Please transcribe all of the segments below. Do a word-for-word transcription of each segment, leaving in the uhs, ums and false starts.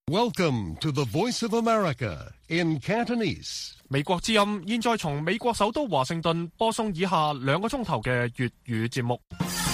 Welcome to the Voice of America in Cantonese. 美國之音現在從美國首都華盛頓播送以下兩個鐘頭嘅粵語節目。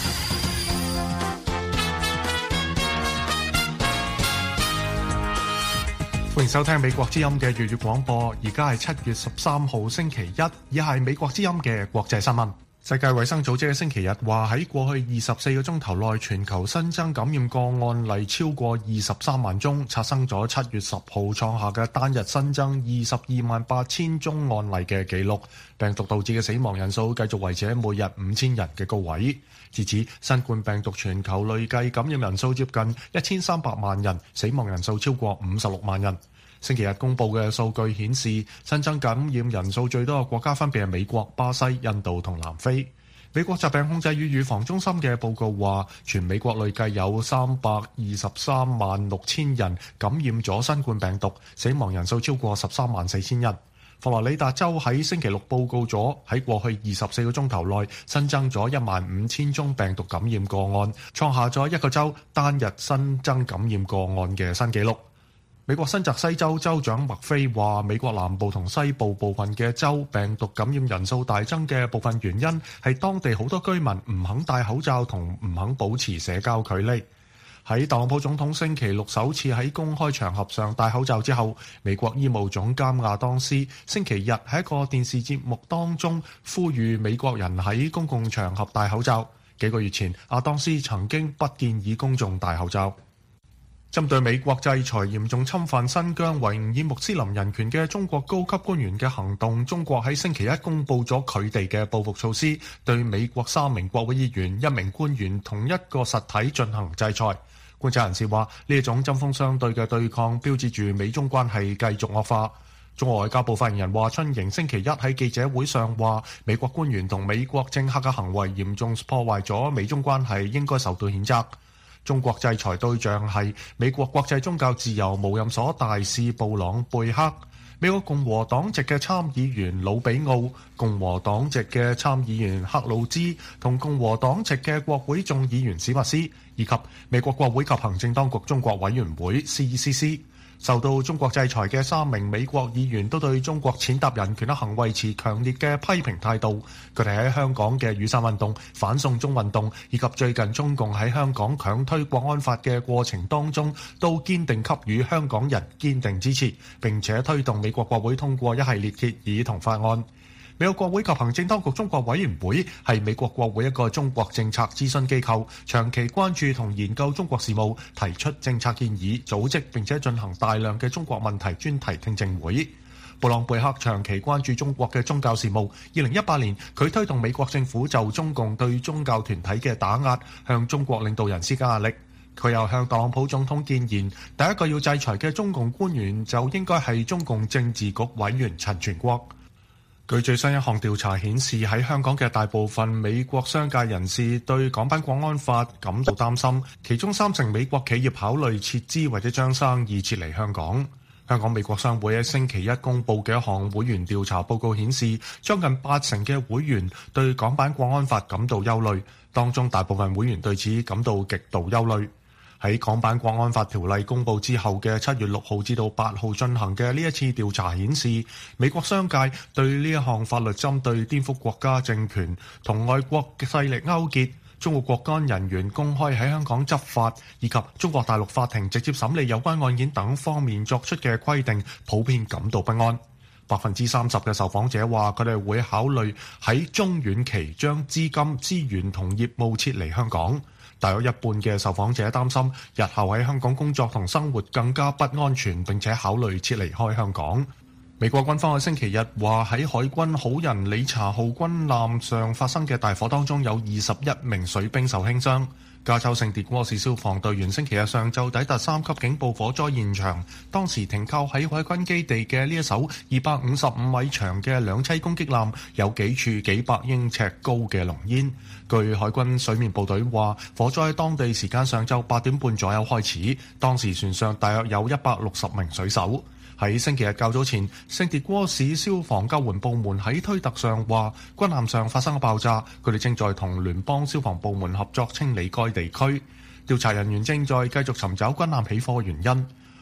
歡迎收聽美國之音嘅粵語廣播，而家係七月十三號星期一，以下係美國之音嘅國際新聞。世界衛生組織喺星期日話，喺過去二十四個鐘頭內，全球新增感染個案例超過二十三萬宗，刷新咗七月十號創下嘅單日新增二十二萬八千宗案例嘅紀錄。病毒導致嘅死亡人數繼續維持喺每日五千人嘅高位。至此，新冠病毒全球累計感染人數接近一千三百萬人，死亡人數超過五十六萬人。星期日公布嘅數據顯示，新增感染人數最多嘅國家分別係美國、巴西、印度同南非。美國疾病控制與預防中心嘅報告話，全美國累計有三百二十三萬六千人感染咗新冠病毒，死亡人數超過十三萬四千人。佛羅里達州喺星期六報告咗喺過去二十四個鐘頭內新增咗一萬五千宗病毒感染個案，創下咗一個州單日新增感染個案嘅新紀錄。美國新澤西州州長麥菲話，美國南部同西部部分嘅州病毒感染人數大增嘅部分原因係當地好多居民唔肯戴口罩同唔肯保持社交距離。喺特朗普總統星期六首次喺公開場合上戴口罩之後，美國醫務總監亞當斯星期日喺一個電視節目當中呼籲美國人喺公共場合戴口罩。幾個月前，亞當斯曾經不建議公眾戴口罩。針對美國制裁嚴重侵犯新疆維吾爾穆斯林人權嘅中國高級官員嘅行動，中國喺星期一公佈咗佢哋嘅報復措施，對美國三名國會議員、一名官員同一個實體進行制裁。觀察人士話，呢一種針鋒相對嘅對抗標誌住美中關係繼續惡化。中國外交部發言人華春瑩星期一喺記者會上話，美國官員同美國政客嘅行為嚴重破壞咗美中關係，應該受到譴責。中國制裁對象係美國國際宗教自由無任所大使布朗貝克、美國共和黨籍嘅參議員魯比奧、共和黨籍嘅參議員克魯茲同共和黨籍嘅國會眾議員史密斯，以及美國國會及行政當局中國委員會 C E C C。受到中國制裁嘅三名美國議員都對中國踐踏人權嘅行為持強烈嘅批評態度。佢哋喺香港嘅雨傘運動、反送中運動以及最近中共喺香港強推國安法嘅過程當中，都堅定給予香港人堅定支持，並且推動美國國會通過一系列決議同法案。美國國會及行政當局中國委員會係美國國會一個中國政策諮詢機構，長期關注同研究中國事務，提出政策建議，組織並且進行大量嘅中國問題專題聽證會。布朗貝克長期關注中國嘅宗教事務。二零一八年，佢推動美國政府就中共對宗教團體嘅打壓，向中國領導人施加壓力。佢又向特朗普總統建言，第一個要制裁嘅中共官員就應該係中共政治局委員陳全國。據最新一項調查顯示，喺香港嘅大部分美國商界人士對港版國安法感到擔心，其中三成美國企業考慮撤資或者將生意撤離香港。香港美國商會喺星期一公佈嘅一項會員調查報告顯示，將近八成嘅會員對港版國安法感到憂慮，當中大部分會員對此感到極度憂慮。喺港版國安法條例公佈之後嘅七月六號至到八號進行嘅呢一次調查顯示，美國商界對呢一項法律針對顛覆國家政權、同外國勢力勾結、中國國安人員公開喺香港執法，以及中國大陸法庭直接審理有關案件等方面作出嘅規定，普遍感到不安。百分之三十嘅受訪者話，佢哋會考慮喺中遠期將資金、資源同業務撤離香港。大約一半嘅受訪者擔心日後喺香港工作同生活更加不安全，並且考慮撤離開香港。美國軍方喺星期日話，喺海軍好人理查號軍艦上發生嘅大火當中，有二十一名水兵受輕傷。加州聖迭戈市消防隊員星期日上晝抵達三級警報火災現場，當時停靠喺海軍基地嘅呢一艘二百五十五米長嘅兩棲攻擊艦有幾處幾百英尺高嘅濃煙。據海軍水面部隊話，火災喺當地時間上晝八點半左右開始，當時船上大約有一百六十名水手。喺星期日較早前，聖迭戈市消防救援部門喺推特上話，軍艦上發生咗爆炸，佢哋正在同聯邦消防部門合作清理該地區。調查人員正在繼續尋找軍艦起火嘅原因。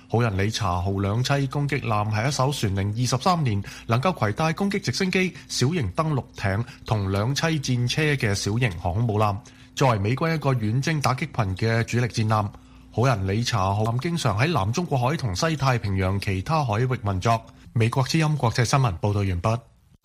好人理查號兩棲攻擊艦係一艘船齡二十三年，能夠攜帶攻擊直升機、小型登陸艇同兩棲戰車嘅小型航空母艦，作為美軍一個遠征打擊群嘅主力戰艦。好人理查號艦經常喺南中國海同西太平洋其他海域運作。美國之音國際新聞報道完畢。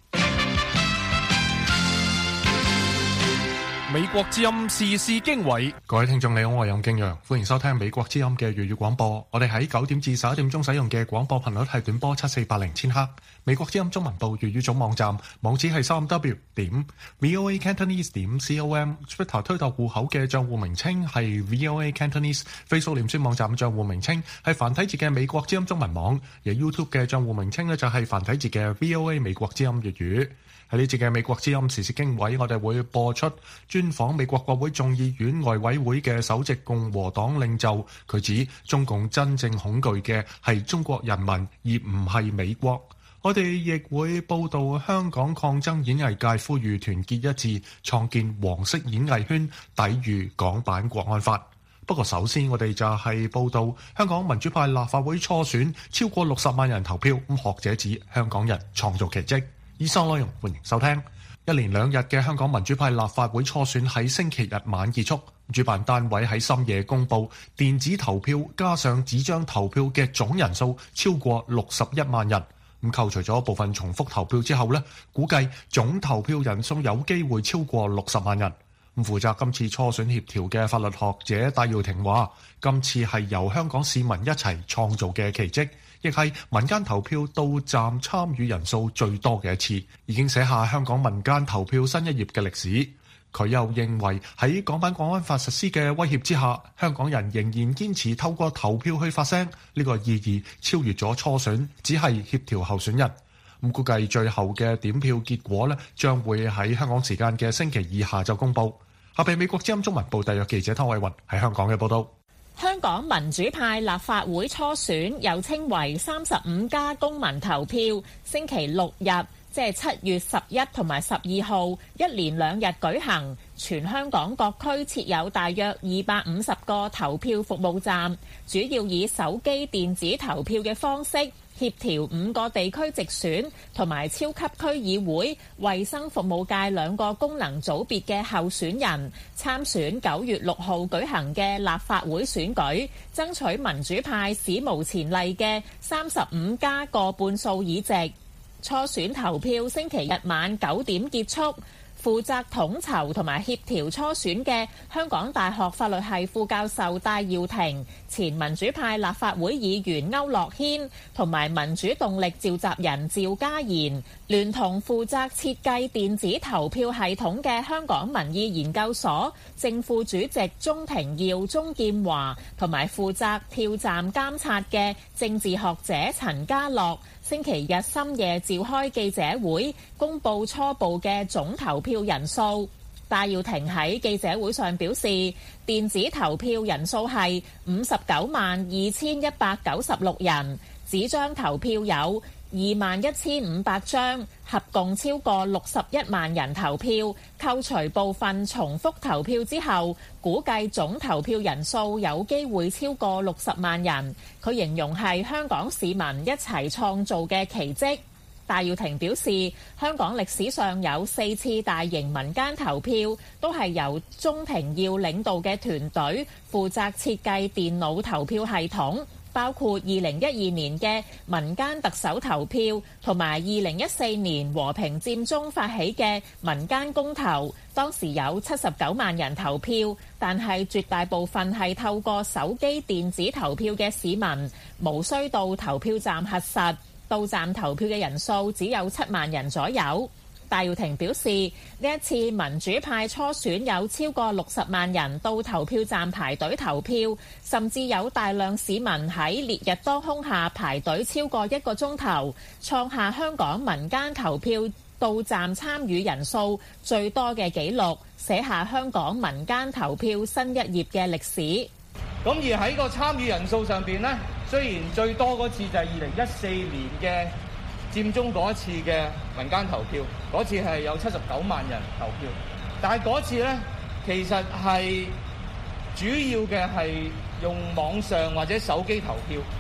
美國之音時事經緯， 各位聽眾你好，我係任敬陽，歡迎收聽美國之音嘅粵語廣播。我哋喺九點至十一點鐘使用嘅廣播頻率係短波七四八零千赫。美國之音中文部粵語總網站網址係三 w 點 voa cantonese 點 com，Twitter 推特戶口嘅賬戶名稱係 voa cantonese，Facebook 臉書網站賬戶名稱係繁體字嘅美國之音中文網，而 YouTube 嘅賬戶名稱呢就係繁體字嘅 voa 美國之音粵語。喺呢節嘅美國之音時事經緯，我哋會播出專訪美國國會眾議院外委會嘅首席共和黨領袖，佢指中共真正恐懼嘅係中國人民，而唔係美國。我哋亦會報道香港抗爭演藝界呼籲團結一致，創建黃色演藝圈，抵禦港版國安法。不過首先我哋就係報道香港民主派立法會初選，超過六十萬人投票，咁學者指香港人創造奇蹟。以上內容歡迎收聽。一連兩日嘅香港民主派立法會初選喺星期日晚結束，主辦單位喺深夜公布電子投票加上紙張投票嘅總人數超過六十一萬人。咁扣除咗部分重複投票之後呢，估計總投票人數有機會超過六十萬人。咁負責今次初選協調嘅法律學者戴耀廷話，今次係由香港市民一齊創造嘅奇蹟，亦係民間投票到站參與人數最多嘅一次，已經寫下香港民間投票新一頁嘅歷史。佢又認為喺港版國安法實施嘅威脅之下，香港人仍然堅持透過投票去發聲，呢個意義超越咗初選，只係協調候選人。咁估計最後嘅點票結果呢，將會喺香港時間嘅星期二下晝公佈。下邊美國之音中文部特約記者湯偉雲喺香港嘅報導。 香港民主派立法會初選又稱為三十五家公民投票，星期六日即係七月十一同埋十二號一連兩日舉行。全香港各區設有大約二百五十個投票服務站，主要以手機電子投票嘅方式協調五個地區直選同埋超級區議會、衛生服務界兩個功能組別嘅候選人參選九月六號舉行嘅立法會選舉，爭取民主派史無前例嘅三十五加過半數議席。初選投票星期日晚九點結束。負責統籌同埋協調初選嘅香港大學法律系副教授戴耀廷、前民主派立法會議員區諾軒同埋民主動力召集人趙家賢，聯同負責設計電子投票系統嘅香港民意研究所正副主席鍾庭耀、鍾劍華同埋負責票站監察嘅政治學者陳家樂，星期日深夜召開記者會，公佈初步嘅總投票人數。戴耀廷喺記者會上表示，電子投票人數係五十九萬二千一百九十六人，紙張投票有二萬一千五百張，合共超過六十一萬人投票。扣除部分重複投票之後，估計總投票人數有機會超過六十萬人。佢形容係香港市民一齊創造嘅奇蹟。戴耀廷表示，香港歷史上有四次大型民間投票，都係由鍾庭耀領導嘅團隊負責設計電腦投票系統，包括二零一二年嘅民間特首投票，同埋二零一四年和平佔中發起嘅民間公投。當時有七十九萬人投票，但係絕大部分係透過手機電子投票嘅市民，無需到投票站核實。到站投票嘅人數只有七萬人左右。戴耀廷表示，呢一次民主派初選有超過六十萬人到投票站排隊投票，甚至有大量市民喺烈日當空下排隊超過一個鐘頭，創下香港民間投票到站參與人數最多嘅紀錄，寫下香港民間投票新一頁嘅歷史。 咁而喺個參與人數上邊呢，雖然最多嗰次就係二零一四年嘅佔中嗰一次嘅民間投票，嗰次係有七十九萬人投票，但係嗰次呢，其實係主要嘅係用網上或者手機投票，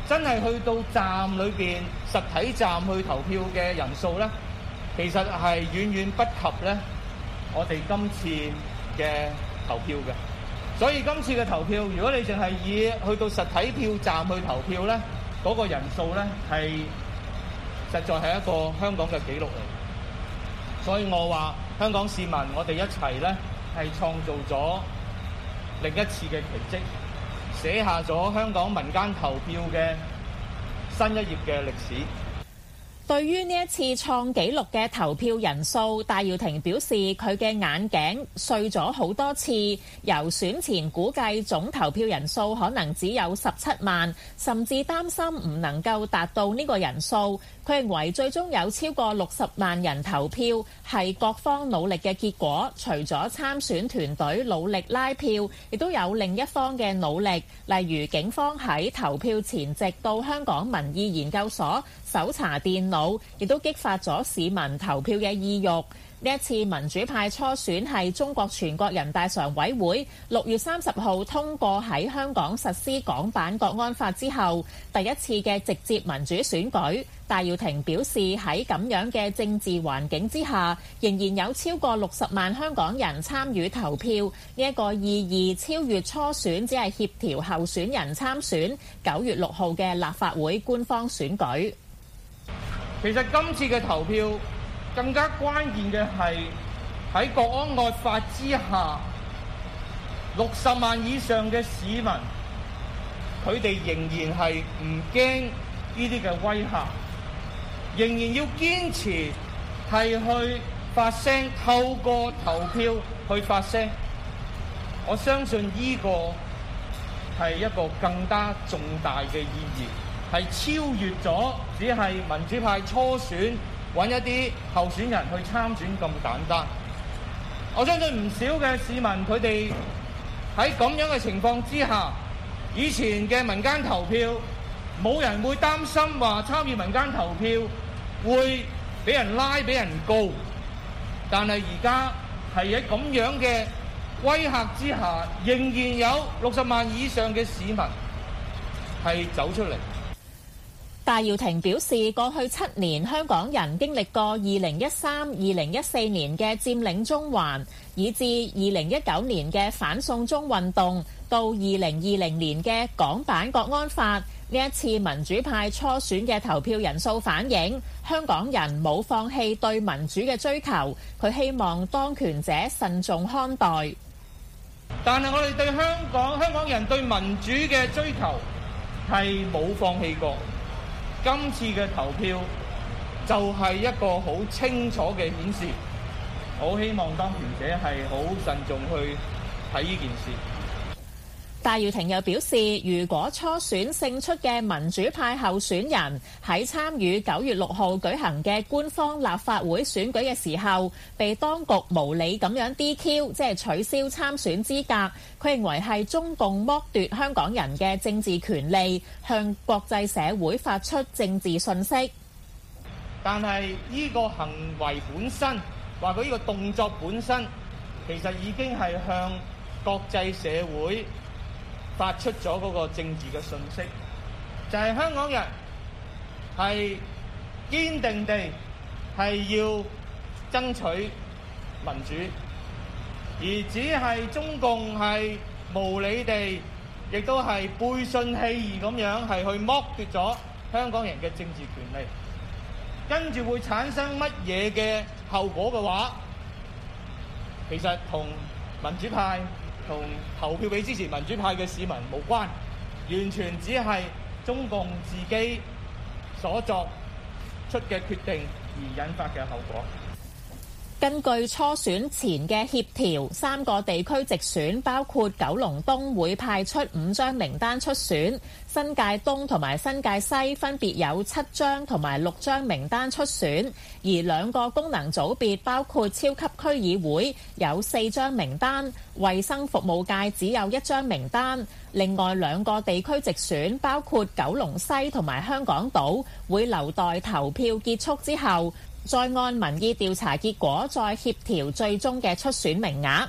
真係去到站裏邊實體站去投票嘅人數咧，其實係遠遠不及咧我哋今次嘅投票嘅。所以今次嘅投票，如果你淨係以去到實體票站去投票咧，嗰個人數咧係實在係一個香港嘅紀錄嚟。所以我話香港市民，我哋一齊咧係創造咗另一次嘅奇蹟，寫下咗香港民間投票嘅新一頁嘅歷史。 對於呢一次創紀錄嘅投票人數，戴耀廷表示佢嘅眼鏡碎咗好多次，由選前估計總投票人數可能只有十七萬，甚至擔心唔能夠達到呢個人數。佢認為最終有超過六十萬人投票係各方努力嘅結果，除咗參選團隊努力拉票，亦都有另一方嘅努力，例如警方喺投票前夕到香港民意研究所搜查電腦，亦都激發咗市民投票嘅意欲。呢一次民主派初選係中國全國人大常委會六月三十號通過喺香港實施港版國安法之後第一次嘅直接民主選舉。戴耀廷表示喺咁樣嘅政治環境之下，仍然有超過六十萬香港人參與投票，呢一個意義超越初選只係協調候選人參選九月六號嘅立法會官方選舉。 其實今次嘅投票更加關鍵嘅係喺國安法之下，六十萬以上嘅市民，佢哋仍然係唔驚呢啲嘅威嚇，仍然要堅持係去發聲，透過投票去發聲。我相信呢個係一個更加重大嘅意義，係超越咗只係民主派初選揾一啲候選人去參選咁簡單。我相信唔少嘅市民，佢哋喺咁樣嘅情況之下，以前嘅民間投票冇人會擔心話參與民間投票會俾人拉俾人告，但係而家係喺咁樣嘅威嚇之下，仍然有六十萬以上嘅市民係走出嚟。 戴耀廷表示，過去七年香港人經歷過二零一三、二零一四年嘅佔領中環，以至二零一九年嘅反送中運動，到二零二零年嘅港版國安法。呢一次民主派初選嘅投票人數反映，香港人冇放棄對民主嘅追求。佢希望當權者慎重看待。 但係我哋對香港香港人對民主嘅追求係冇放棄過。今次嘅投票就係一個好清楚嘅顯示，我希望當權者係好慎重去睇呢件事。 戴耀廷又表示，如果初選勝出嘅民主派候選人喺參與九月六號舉行嘅官方立法會選舉嘅時候，被當局無理咁樣 D Q， 即係取消參選資格，佢認為係中共剝奪香港人嘅政治權利，向國際社會發出政治訊息。 但係呢個行為本身，話佢呢個動作本身，其實已經係向國際社會發出咗嗰個政治嘅訊息，就係香港人係堅定地係要爭取民主，而只係中共係無理地，亦都係背信棄義咁樣係去剝奪咗香港人嘅政治權利，跟住會產生乜嘢嘅後果嘅話，其實同民主派同投票俾支持民主派嘅市民無關，完全只係中共自己所作出嘅決定而引發嘅後果。 根據初選前嘅協調，三個地區直選包括九龍東會派出五張名單出選，新界東同埋新界西分別有七張同埋六張名單出選，而兩個功能組別包括超級區議會有四張名單，衛生服務界只有一張名單。另外兩個地區直選包括九龍西同埋香港島，會留待投票結束之後再按民意調查結果再協調最終嘅出選名額。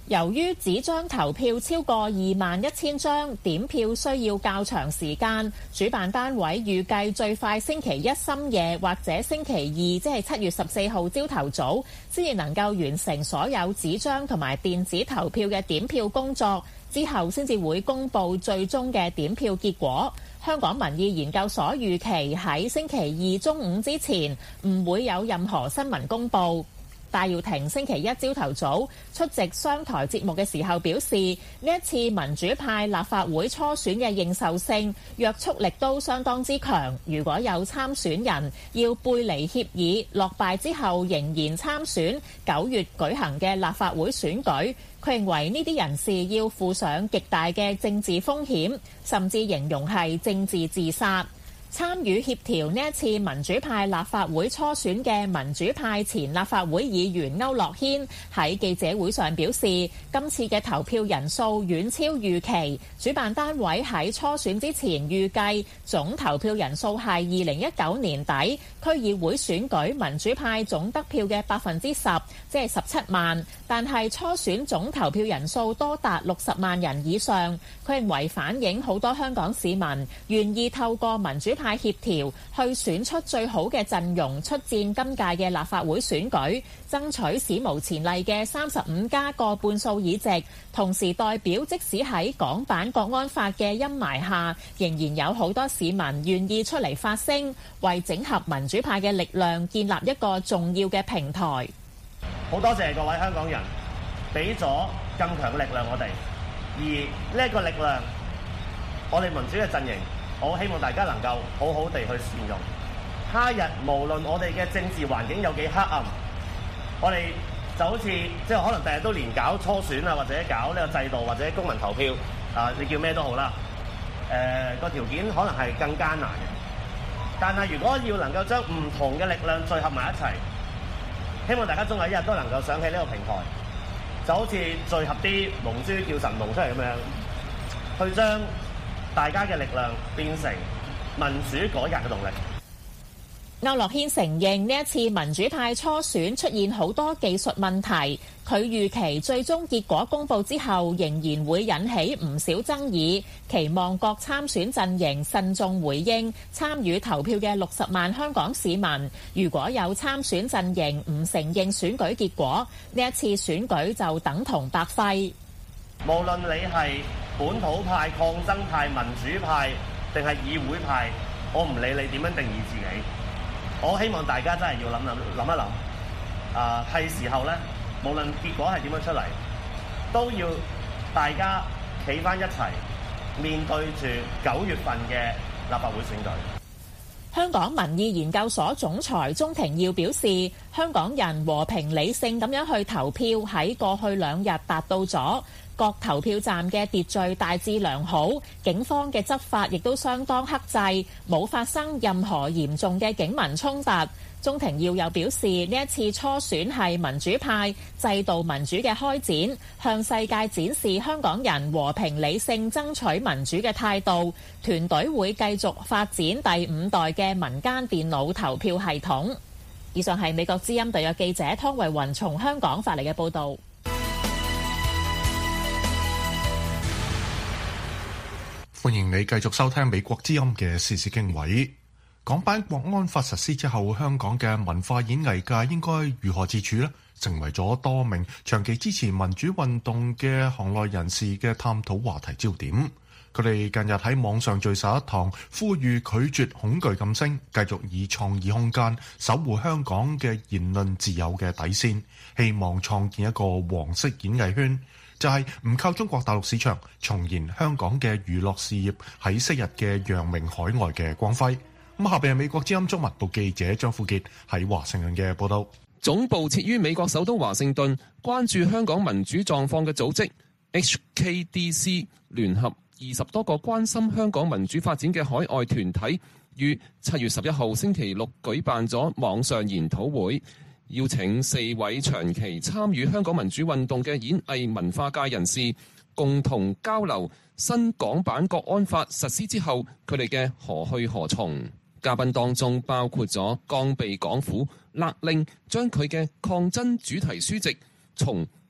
由於紙張投票超過二萬一千張，點票需要較長時間，主辦單位預計最快星期一深夜或者星期二，即係七月十四號朝頭早，先至能夠完成所有紙張同埋電子投票嘅點票工作，之後先至會公佈最終嘅點票結果。香港民意研究所預期喺星期二中午之前唔會有任何新聞公佈。戴耀廷星期一朝頭早出席商台節目嘅時候表示，呢一次民主派立法會初選嘅認受性、約束力都相當之強。如果有參選人要背離協議，落敗之後仍然參選九月舉行嘅立法會選舉，佢認為呢啲人士要負上極大嘅政治風險，甚至形容係政治自殺。參與協調呢一次民主派立法會初選嘅民主派前立法會議員區諾軒喺記者會上表示，今次嘅投票人數遠超預期，主辦單位喺初選之前預計總投票人數係二零一九年底區議會選舉民主派總得票嘅百分之十，即係十七萬，但係初選總投票人數多達六十萬人以上，佢認為反映好多香港市民願意透過民主派派協調去選出最好嘅陣容出戰今屆嘅立法會選舉，爭取史無前例嘅三十五加過半數議席，同時代表即使喺港版國安法嘅陰霾下，仍然有好多市民願意出嚟發聲，為整合民主派嘅力量建立一個重要嘅平台。 好多謝各位香港人俾咗咁強嘅力量我哋，而呢一個力量，我哋民主嘅陣營，我希望大家能夠好好地去善用。他日無論我哋嘅政治環境有幾黑暗，我哋就好似即係可能第日都連搞初選啊，或者搞呢個制度，或者公民投票啊，你叫咩都好啦。誒、呃、個條件可能係更艱難嘅，但係如果要能夠將唔同嘅力量聚合埋一齊，希望大家終有一日都能夠想起呢個平台，就好似聚合啲龍珠叫神龍出嚟咁樣，去將大家嘅力量變成民主改革嘅動力。 區諾軒承認呢一次民主派初選出現好多技術問題，佢預期最終結果公佈之後仍然會引起唔少爭議，期望各參選陣營慎重回應參與投票嘅六十萬香港市民。如果有參選陣營唔承認選舉結果，呢一次選舉就等同白費。 無論你係本土派、抗爭派、民主派定係議會派，我唔理你點樣定義自己，我希望大家真係要諗諗諗一諗，啊、呃、係時候咧，無論結果係點樣出嚟，都要大家企返一齊，面對住九月份嘅立法會選舉。 香港民意研究所總裁鍾庭耀表示，香港人和平理性咁樣去投票，喺過去兩日達到咗。各投票站嘅秩序大致良好，警方嘅執法亦都相當克制，冇發生任何嚴重嘅警民衝突。鍾庭耀又表示，呢一次初選係民主派制度民主嘅開展，向世界展示香港人和平理性爭取民主嘅態度。團隊會繼續發展第五代嘅民間電腦投票系統。以上係美國之音特約記者湯慧雲從香港發嚟嘅報導。 歡迎你繼續收聽美國之音嘅時事經緯。港版國安法實施之後，香港嘅文化演藝界應該如何自處呢？成為咗多名長期支持民主運動嘅行內人士嘅探討話題焦點。佢哋近日喺網上聚首一堂，呼籲拒絕恐懼禁聲，繼續以創意空間守護香港嘅言論自由嘅底線，希望創建一個黃色演藝圈，就係唔靠中國大陸市場，重燃香港嘅娛樂事業喺昔日嘅揚名海外嘅光輝。咁下邊係美國之音中文部記者張富傑喺華盛頓嘅報道。 總部設於美國首都華盛頓，關注香港民主狀況嘅組織 H K D C 聯合二十多個關心香港民主發展嘅海外團體，於七月十一號星期六舉辦咗網上研討會，邀請四位長期參與香港民主運動嘅演藝文化界人士，共同交流新港版國安法實施之後佢哋嘅何去何從。嘉賓當中包括咗剛被港府勒令將佢嘅抗爭主題書籍從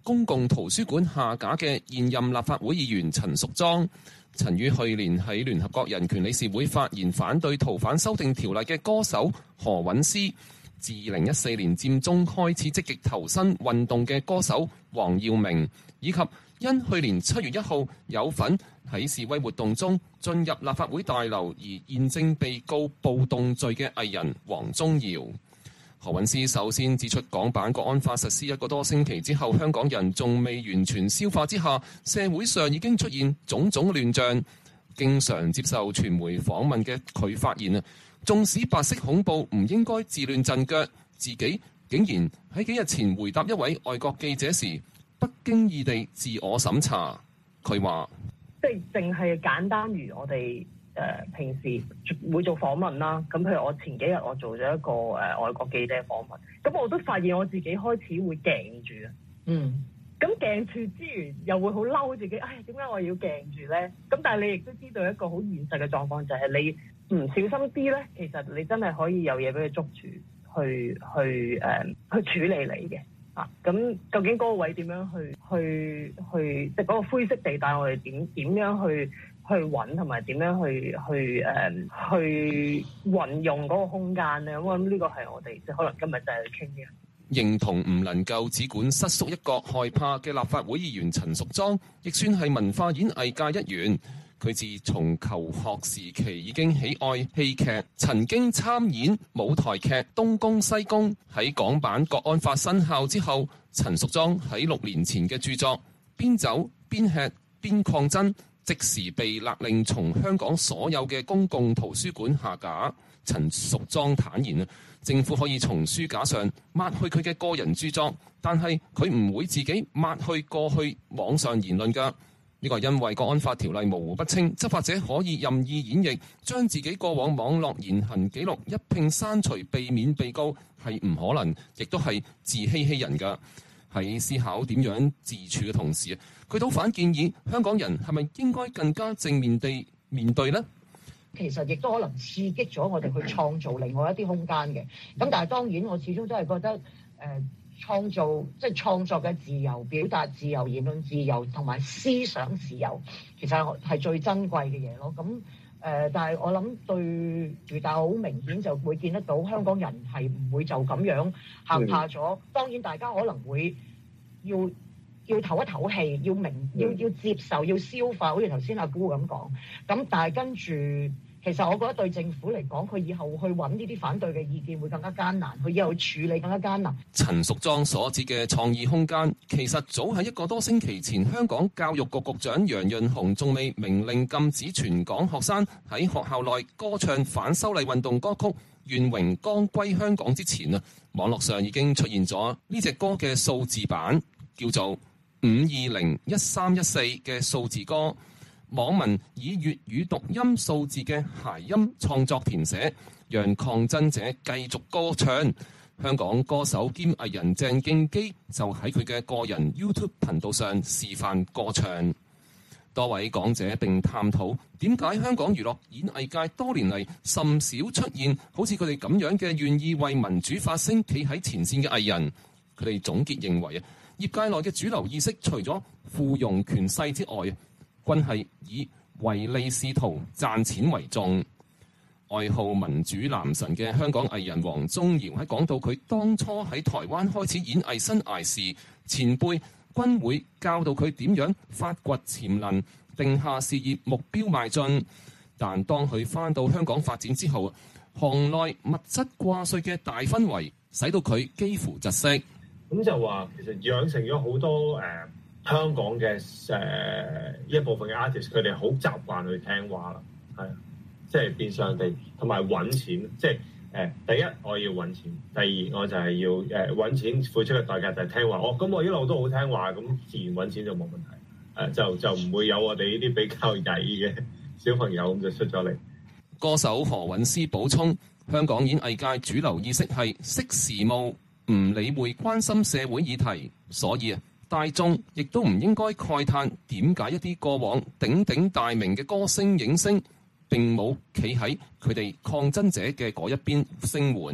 公共圖書館下架嘅現任立法會議員陳淑莊。曾於去年喺聯合國人權理事會發言反對逃犯修訂條例嘅歌手何韻詩，自二零一四年佔中開始積極投身運動嘅歌手黃耀明，以及因去年七月一號有份喺示威活動中進入立法會大樓而現正被告暴動罪嘅藝人黃宗堯。何韻詩首先指出，港版國安法實施一個多星期之後，香港人仲未完全消化之下，社會上已經出現種種亂象。經常接受傳媒訪問嘅佢發現啊，縱使白色恐怖唔應該自亂陣腳，自己竟然喺幾日前回答一位外國記者時，不經意地自我審查。佢話： 即係淨係簡單如我哋。誒、呃、平時會做訪問啦，咁譬如我前幾日我做咗一個誒、呃、外國記者訪問，咁我都發現我自己開始會鏡住啊，嗯，咁鏡住之餘又會好嬲自己，唉，點解我要鏡住咧？咁但係你亦都知道一個好現實嘅狀況，就係、是、你唔小心啲咧，其實你真係可以有嘢俾佢捉住，去去誒、呃、去處理你嘅啊。咁究竟嗰個位點樣去去去，即係嗰個灰色地帶，我哋點點樣去？去揾同埋點樣去去誒、嗯、去運用嗰個空間咧？我諗呢個係我哋即係可能今日就係傾嘅。 認同唔能夠只管瑟縮一角害怕嘅立法會議員陳淑莊，亦算係文化演藝界一員。佢自從求學時期已經喜愛戲劇，曾經參演舞台劇《東宮西宮》。喺港版國安法生效之後，陳淑莊喺六年前嘅著作《邊走邊吃邊抗爭》即時被勒令從香港所有嘅公共圖書館下架。陳淑莊坦言啊，政府可以從書架上抹去佢嘅個人著作，但係佢唔會自己抹去過去網上言論㗎。呢個係因為國安法條例模糊不清，執法者可以任意演繹，將自己過往網絡言行記錄一併刪除，避免被告係唔可能，亦都係自欺欺人㗎。喺思考點樣自處嘅同時啊，佢倒反建議香港人係咪應該更加正面地面對呢？ 其實亦都可能刺激咗我哋去創造另外一啲空間嘅。咁但係當然我始終都係覺得誒、呃、創造即係創作嘅自由、表達自由、言論自由同埋思想自由，其實係最珍貴嘅嘢咯。咁誒、呃，但係我諗對住，但係好明顯就會見得到香港人係唔會就咁樣嚇怕咗。當然大家可能會要要唞一唞氣，要明要要接受，要消化，好似頭先阿姑咁講。咁但係跟住，其實我覺得對政府嚟講，佢以後去揾呢啲反對嘅意見會更加艱難，佢以後去處理更加艱難。 陳淑莊所指嘅創意空間，其實早喺一個多星期前，香港教育局局長楊潤雄仲未明令禁止全港學生喺學校內歌唱反修例運動歌曲《願榮光歸香港》之前啊，網絡上已經出現咗呢隻歌嘅數字版，叫做五二零一三一四嘅數字歌。網民以粵語讀音數字嘅諧音創作填寫，讓抗爭者繼續歌唱。香港歌手兼藝人鄭敬基就喺佢嘅個人 YouTube 頻道上示範歌唱。多位講者並探討點解香港娛樂演藝界多年嚟甚少出現好似佢哋咁樣嘅願意為民主發聲、企喺前線嘅藝人。佢哋總結認為啊，業界內嘅主流意識除咗附庸權勢之外，均係以唯利是圖、賺錢為重。愛好民主男神嘅香港藝人黃宗堯喺講到佢當初喺台灣開始演藝生涯時，前輩均會教導佢點樣發掘潛能，定下事業目標邁進。但當佢返到香港發展之後，行內物質掛帥嘅大氛圍，使到佢幾乎窒息。 咁就話其實養成咗好多誒、呃、香港嘅誒、呃、一部分嘅 artist， 佢哋好習慣去聽話啦，係即係變相地同埋揾錢，即係誒第一我要揾錢，第二我就係要誒揾、呃、錢付出嘅代價就係聽話。哦，咁我一路都好聽話，咁自然揾錢就冇問題。誒、呃、就就唔會有我哋呢啲比較曳嘅小朋友咁就出咗嚟。 歌手何韻詩補充：香港演藝界主流意識係識時務，唔理會關心社會議題，所以啊，大眾亦都唔應該慨嘆點解一啲過往鼎鼎大名嘅歌星影星並冇企喺佢哋抗爭者嘅嗰一邊聲援。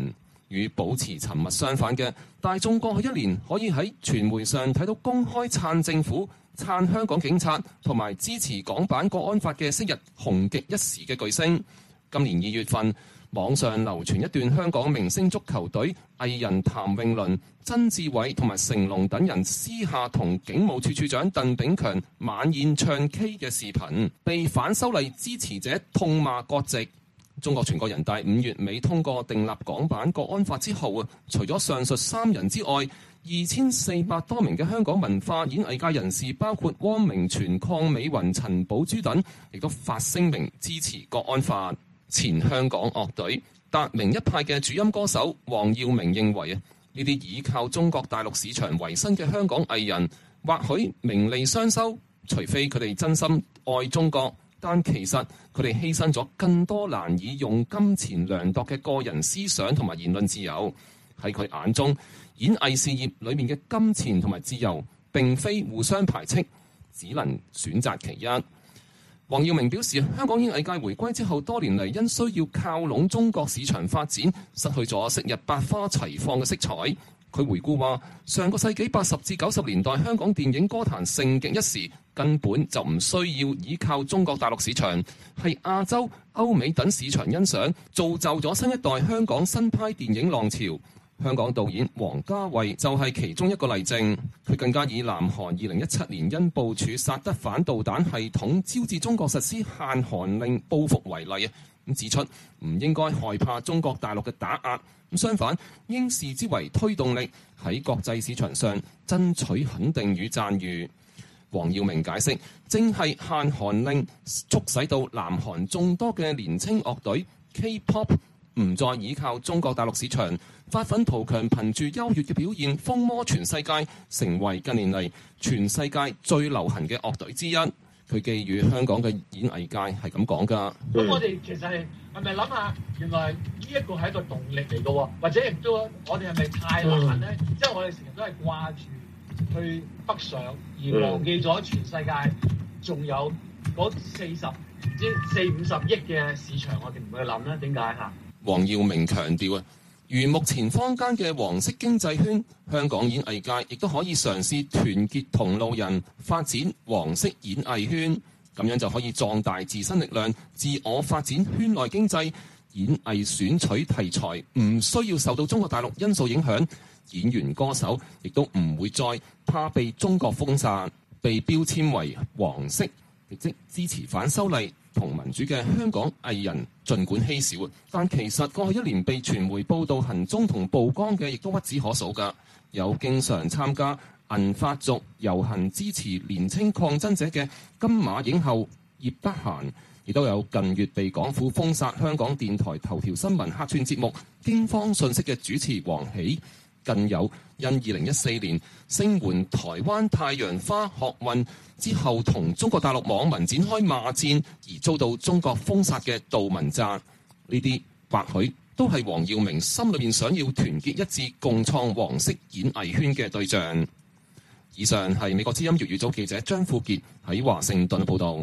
與保持沉默相反嘅，大眾過去一年可以喺傳媒上睇到公開撐政府、撐香港警察同埋支持港版國安法嘅昔日紅極一時嘅巨星。今年二月份，網上流傳一段香港明星足球隊藝人譚詠麟、曾志偉同埋成龍等人私下同警務處處長鄧炳強晚宴唱 K 嘅視頻，被反修例支持者痛罵割席。中國全國人大五月尾通過訂立港版國安法之後啊，除咗上述三人之外，二千四百多名嘅香港文化演藝界人士，包括汪明荃、鄺美雲、陳寶珠等，亦都發聲明支持國安法。前香港樂隊達明一派嘅主音歌手黃耀明認為啊，呢啲依靠中國大陸市場為生嘅香港藝人，或許名利雙收，除非佢哋真心愛中國。但其實佢哋犧牲咗更多難以用金錢量度嘅個人思想同埋言論自由。喺佢眼中，演藝事業裏面嘅金錢同埋自由並非互相排斥，只能選擇其一。黃耀明表示，香港演藝界回歸之後多年嚟，因需要靠攏中國市場發展，失去咗昔日百花齊放嘅色彩。佢回顧話，上個世紀八十至九十年代香港電影歌壇盛極一時，根本就唔需要依靠中國大陸市場，係亞洲、歐美等市場欣賞，造就咗新一代香港新派電影浪潮。香港導演王家衛就係其中一個例證。佢更加以南韓二零一七年因部署薩德反導彈系統招致中國實施限韓令報復為例啊，咁指出唔應該害怕中國大陸嘅打壓，咁相反應視之為推動力，喺國際市場上爭取肯定與讚譽。黃耀明解釋，正係限韓令促使到南韓眾多嘅年青樂隊 K-pop 唔再依靠中國大陸市場，發奮圖強，憑住優越嘅表現風魔全世界，成為近年嚟全世界最流行嘅樂隊之一。佢寄語香港嘅演藝界係咁講㗎。 咁我哋其實係係咪諗下，原來呢一個係一個動力嚟嘅喎？或者亦都我哋係咪太懶咧？即係、嗯、我哋成日都係掛住去北上，而忘記咗全世界仲有嗰四十唔知四五十億嘅市場，我哋唔去諗咧？點解嚇？黃耀明強調啊，如目前坊間嘅黃色經濟圈，香港演藝界亦都可以嘗試團結同路人，發展黃色演藝圈，咁樣就可以壯大自身力量，自我發展圈內經濟。演藝選取題材唔需要受到中國大陸因素影響，演員歌手亦都唔會再怕被中國封殺，被標籤為黃色，亦即支持反修例同民主嘅香港藝人，儘管稀少，但其實過去一年被傳媒報道行蹤同曝光嘅，亦都屈指可數㗎。有經常參加銀髮族遊行支持年青抗爭者嘅金馬影后葉德嫻，亦都有近月被港府封殺香港電台頭條新聞客串節目驚慌訊息嘅主持黃喜，更有因二零一四年聲援台灣太陽花學運之後同中國大陸網民展開罵戰而遭到中國封殺嘅杜汶澤，呢啲或許都係黃耀明心裏面想要團結一致共創黃色演藝圈嘅對象。以上係美國之音粵語組記者張富傑喺華盛頓報道。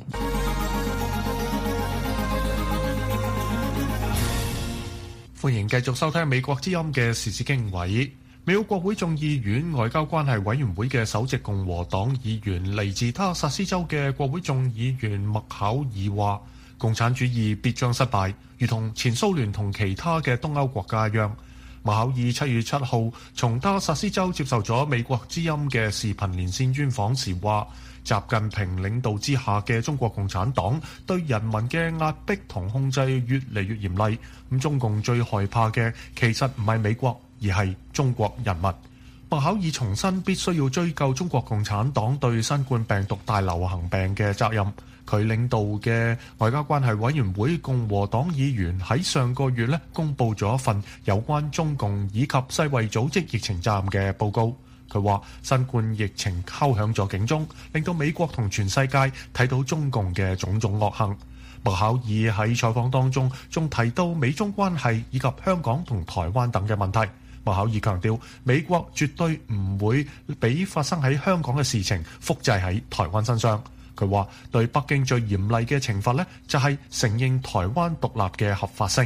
歡迎繼續收聽美國之音嘅時事經緯。美國國會眾議院外交關係委員會嘅首席共和黨議員嚟自他薩斯州嘅國會眾議員麥考爾話，共產主義必將失敗，如同前蘇聯同其他嘅東歐國家一樣。麥考爾七月七號從他薩斯州接受咗美國之音嘅視頻連線專訪時話，習近平領導之下嘅中國共產黨對人民嘅壓迫同控制越嚟越嚴厲。咁中共最害怕嘅其實唔係美國，而係中國人民。麥考爾重申必須要追究中國共產黨對新冠病毒大流行病嘅責任。佢領導嘅外交關係委員會共和黨議員喺上個月咧公佈咗一份有關中共以及世衛組織疫情責任嘅報告。佢話新冠疫情敲響咗警鐘，令到美國同全世界睇到中共嘅種種惡行。麥考爾喺採訪當中仲提到美中關係以及香港同台灣等嘅問題。麥考爾強調，美國絕對唔會俾發生喺香港嘅事情複製喺台灣身上。佢話對北京最嚴厲嘅懲罰呢，就係承認台灣獨立嘅合法性。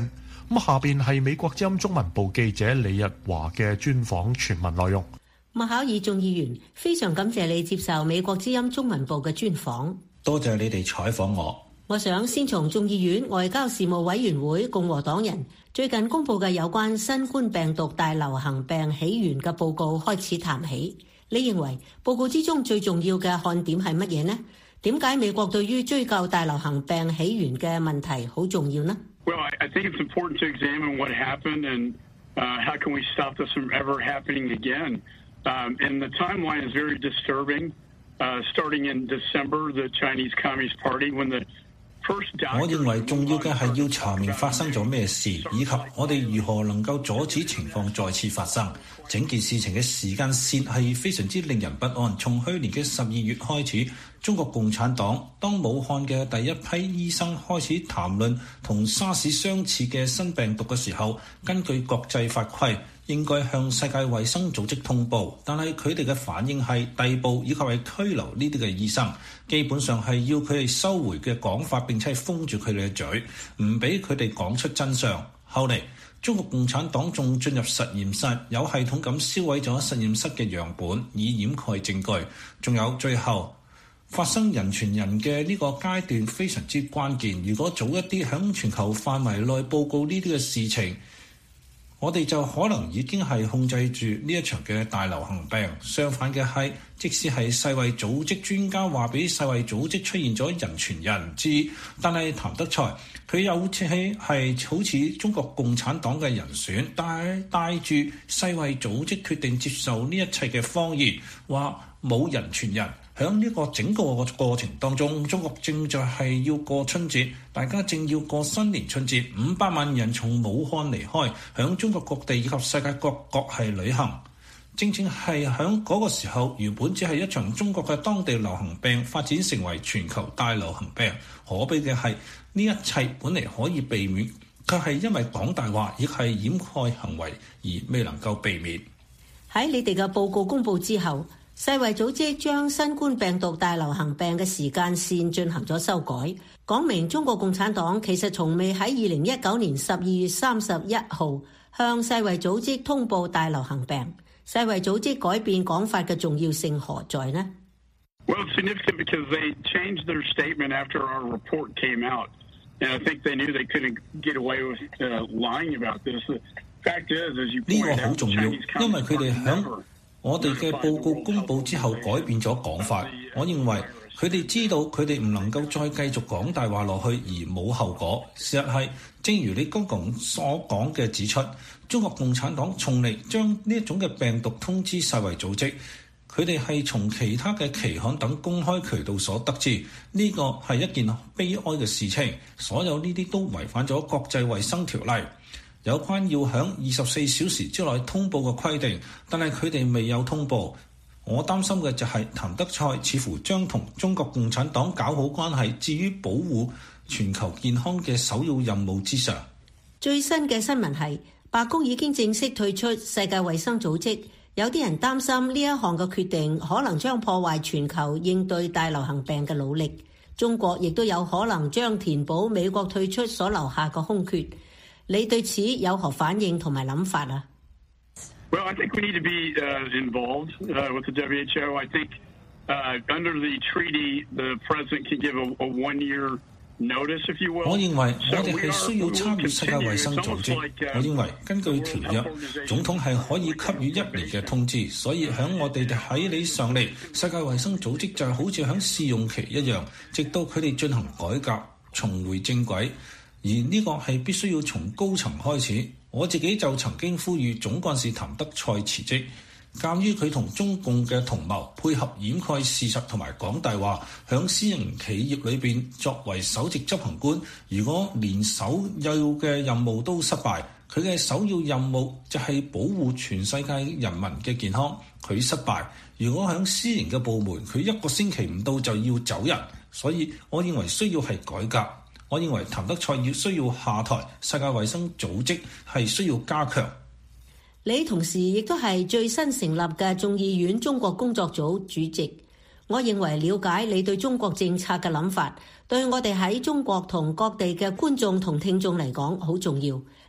咁下邊係美國之音中文部記者李日華嘅專訪全文內容。 麥考爾眾議員，非常感謝你接受美國之音中文部嘅專訪。 多謝你哋採訪我。 我想先從眾議院外交事務委員會共和黨人最近公布嘅有關新冠病毒大流行病起源嘅報告開始談起。你認為報告之中最重要嘅看點係乜嘢呢？點解美國對於追究大流行病起源嘅問題好重要呢？ Well, I think it's important to examine what happened and uh, how can we stop this from ever happening again. Um, and the timeline is very disturbing. Uh, starting in December, the Chinese Communist Party, when the first doctor... 我認為重要嘅係要查明發生咗咩事，以及我哋如何能夠阻止情況再次發生。整件事情嘅時間線係非常之令人不安。從去年嘅十二月開始，中國共產黨當武漢嘅第一批醫生開始談論同沙士相似嘅新病毒嘅時候，根據國際法規，應該向世界衛生組織通報，但係佢哋嘅反應係逮捕以及係拘留呢啲嘅醫生，基本上係要佢哋收回嘅講法，並且係封住佢哋嘅嘴，唔俾佢哋講出真相。後嚟中國共產黨仲進入實驗室，有系統咁燒毀咗實驗室嘅樣本，以掩蓋證據。仲有最後發生人傳人嘅呢個階段非常之關鍵，如果早一啲響全球範圍內報告呢啲嘅事情，我哋就可能已經係控制住呢一場嘅大流行病。相反嘅係，即使係世衛組織專家話俾世衛組織出現咗人傳人知，但係譚德塞佢又好似係好似中國共產黨嘅人選，但係帶住世衛組織決定接受呢一切嘅謊言，話冇人傳人。喺呢個整個個過程當中，中國正在係要過春節，大家正要過新年春節，五百萬人從武漢離開，響中國各地以及世界各國係旅行。正正係響嗰個時候，原本只係一場中國嘅當地流行病，發展成為全球大流行病。可悲嘅係呢一切本嚟可以避免，卻係因為講大話，亦係掩蓋行為而未能夠避免。 喺你哋嘅報告公佈之後，世衛組織將新冠病毒大流行病嘅時間線進行咗修改，講明中國共產黨其實從未喺二零一九年十二月三十一號向世衛組織通報大流行病。世衛組織改變講法嘅重要性何在呢？ Well, it's significant because they changed their statement after our report came out, and I think they knew they couldn't get away with uh, lying about this. The fact is, as you pointed out, the Chinese Communist Party never 我哋嘅報告公佈之後改變咗講法，我認為佢哋知道佢哋唔能夠再繼續講大話落去而冇後果。事實係，正如你剛剛所講嘅指出，中國共產黨從嚟將呢一種嘅病毒通知世衛組織，佢哋係從其他嘅期刊等公開渠道所得知，呢個係一件悲哀嘅事情。所有呢啲都違反咗國際衛生條例。有關要響二十四小時之內通報嘅規定，但係佢哋未有通報。我擔心嘅就係譚德塞似乎將同中國共產黨搞好關係置於保護全球健康嘅首要任務之上。 最新嘅新聞係白宮已經正式退出世界衛生組織，有啲人擔心呢一項嘅決定可能將破壞全球應對大流行病嘅努力。中國亦都有可能將填補美國退出所留下嘅空缺。你對此有何反應同埋諗法啊？ Well, I think we need to be uh, involved uh, with the W H O. I think uh, under the treaty, the president can give a, a one-year notice, if you will. 我認為我哋係需要參與世界衛生組織。我認為根據條約，總統係可以給予一年嘅通知，所以響我哋喺理上嚟，世界衛生組織就好似響試用期一樣，直到佢哋進行改革，重回正軌。而呢個係必須要從高層開始。我自己就曾經呼籲總幹事譚德塞辭職。鑑於佢同中共嘅同謀配合掩蓋事實同埋講大話，響私營企業裏邊作為首席執行官，如果連首要嘅任務都失敗，佢嘅首要任務就係保護全世界人民嘅健康。佢失敗，如果響私營嘅部門，佢一個星期唔到就要走人。所以我認為需要係改革。我認為譚德塞要需要下台，世界衛生組織係需要加強。 你同時亦都係最新成立嘅眾議院中國工作組主席。我認為了解你對中國政策嘅諗法，對我哋喺中國同各地嘅觀眾同聽眾嚟講好重要。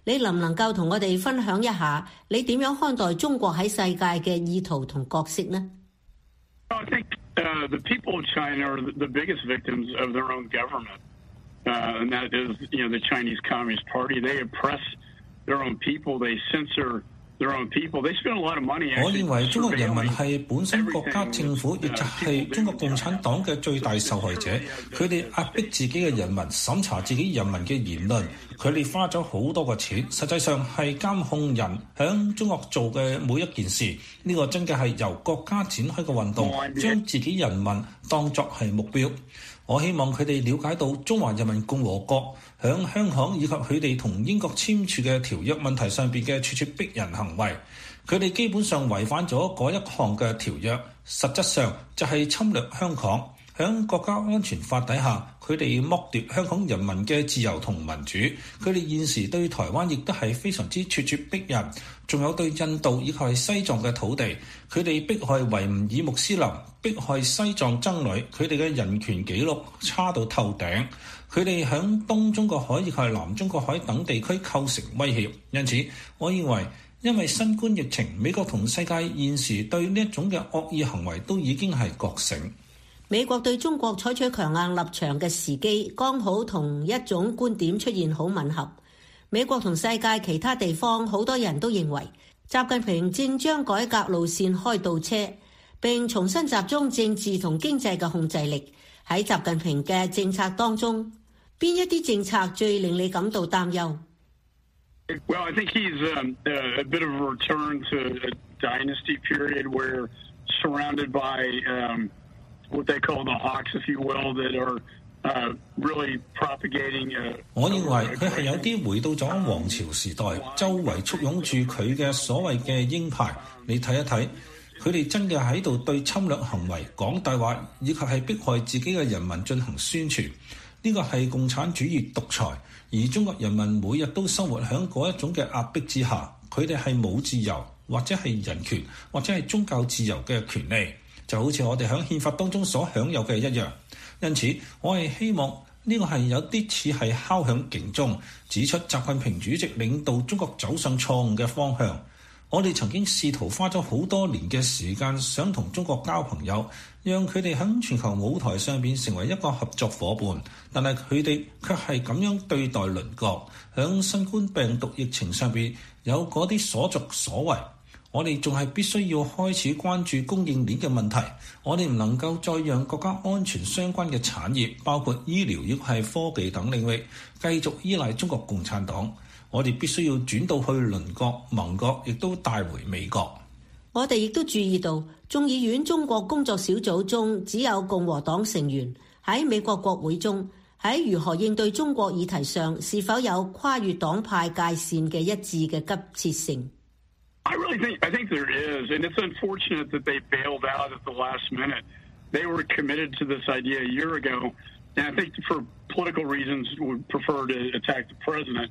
你能唔能夠同我哋分享一下你點樣看待中國喺世界嘅意圖同角色呢？ I think uh, the people of China are the biggest victims of their own government, uh, and that is, you know, the Chinese Communist Party. They oppress their own people. They censor their own people. They spend a lot of money. 我認為中國人民係本身國家政府，亦就係中國共產黨嘅最大受害者。佢哋壓迫自己嘅人民，審查自己人民嘅言論。佢哋花咗好多個錢，實際上係監控人響中國做嘅每一件事。呢、這個真嘅係由國家展開嘅運動，將自己人民當作係目標。我希望佢哋了解到中華人民共和國響香港以及佢哋同英國簽署嘅條約問題上邊嘅處處逼人行為，佢哋基本上違反咗嗰一項嘅條約，實質上就係侵略香港。響國家安全法底下，佢哋剝奪香港人民嘅自由同民主。佢哋現時對台灣亦都係非常之咄咄逼人，仲有對印度以及係西藏嘅土地，佢哋迫害維吾爾穆斯林，迫害西藏僧侶，佢哋嘅人權紀錄差到透頂。佢哋響東中國海以及係南中國海等地區構成威脅。因此，我認為因為新冠疫情，美國同世界現時對呢一種嘅惡意行為都已經係覺醒。 美國對中國採取強硬立場嘅時機，剛好同一種觀點出現好吻合。美國同世界其他地方好多人都認為，習近平正將改革路線開倒車，並重新集中政治同經濟嘅控制力。喺習近平嘅政策當中，邊一啲政策最令你感到擔憂？ Well, I think he's um, a bit of a return to a dynasty period where surrounded by um, what they call the hawks, if you will, that are uh, really propagating. Uh, 我認為佢係有啲回到咗王朝時代，周圍簇擁住佢嘅所謂嘅鷹派。你睇一睇，佢哋真嘅喺度對侵略行為講大話，以及係迫害自己嘅人民進行宣傳。呢個係共產主義獨裁，而中國人民每日都生活喺嗰一種嘅壓迫之下，佢哋係冇自由，或者係人權，或者係宗教自由嘅權利，就好似我哋喺憲法當中所享有嘅一樣。因此，我係希望呢個係有啲似係敲響警鐘，指出習近平主席領導中國走上錯誤嘅方向。我哋曾經試圖花咗好多年嘅時間，想同中國交朋友，讓佢哋喺全球舞台上邊成為一個合作夥伴，但係佢哋卻係咁樣對待鄰國。喺新冠病毒疫情上邊有嗰啲所作所為，我哋仲係必須要開始關注供應鏈嘅問題。我哋唔能夠再讓國家安全相關嘅產業，包括醫療亦係科技等領域，繼續依賴中國共產黨。我哋必須要轉到去鄰國盟國，亦都帶回美國。 我哋亦都注意到，眾議院中國工作小組中只有共和黨成員。喺美國國會中，喺如何應對中國議題上，是否有跨越黨派界線嘅一致嘅急切性？ I really think I think there is, and it's unfortunate that they bailed out at the last minute. They were committed to this idea a year ago, and I think for political reasons would prefer to attack the president.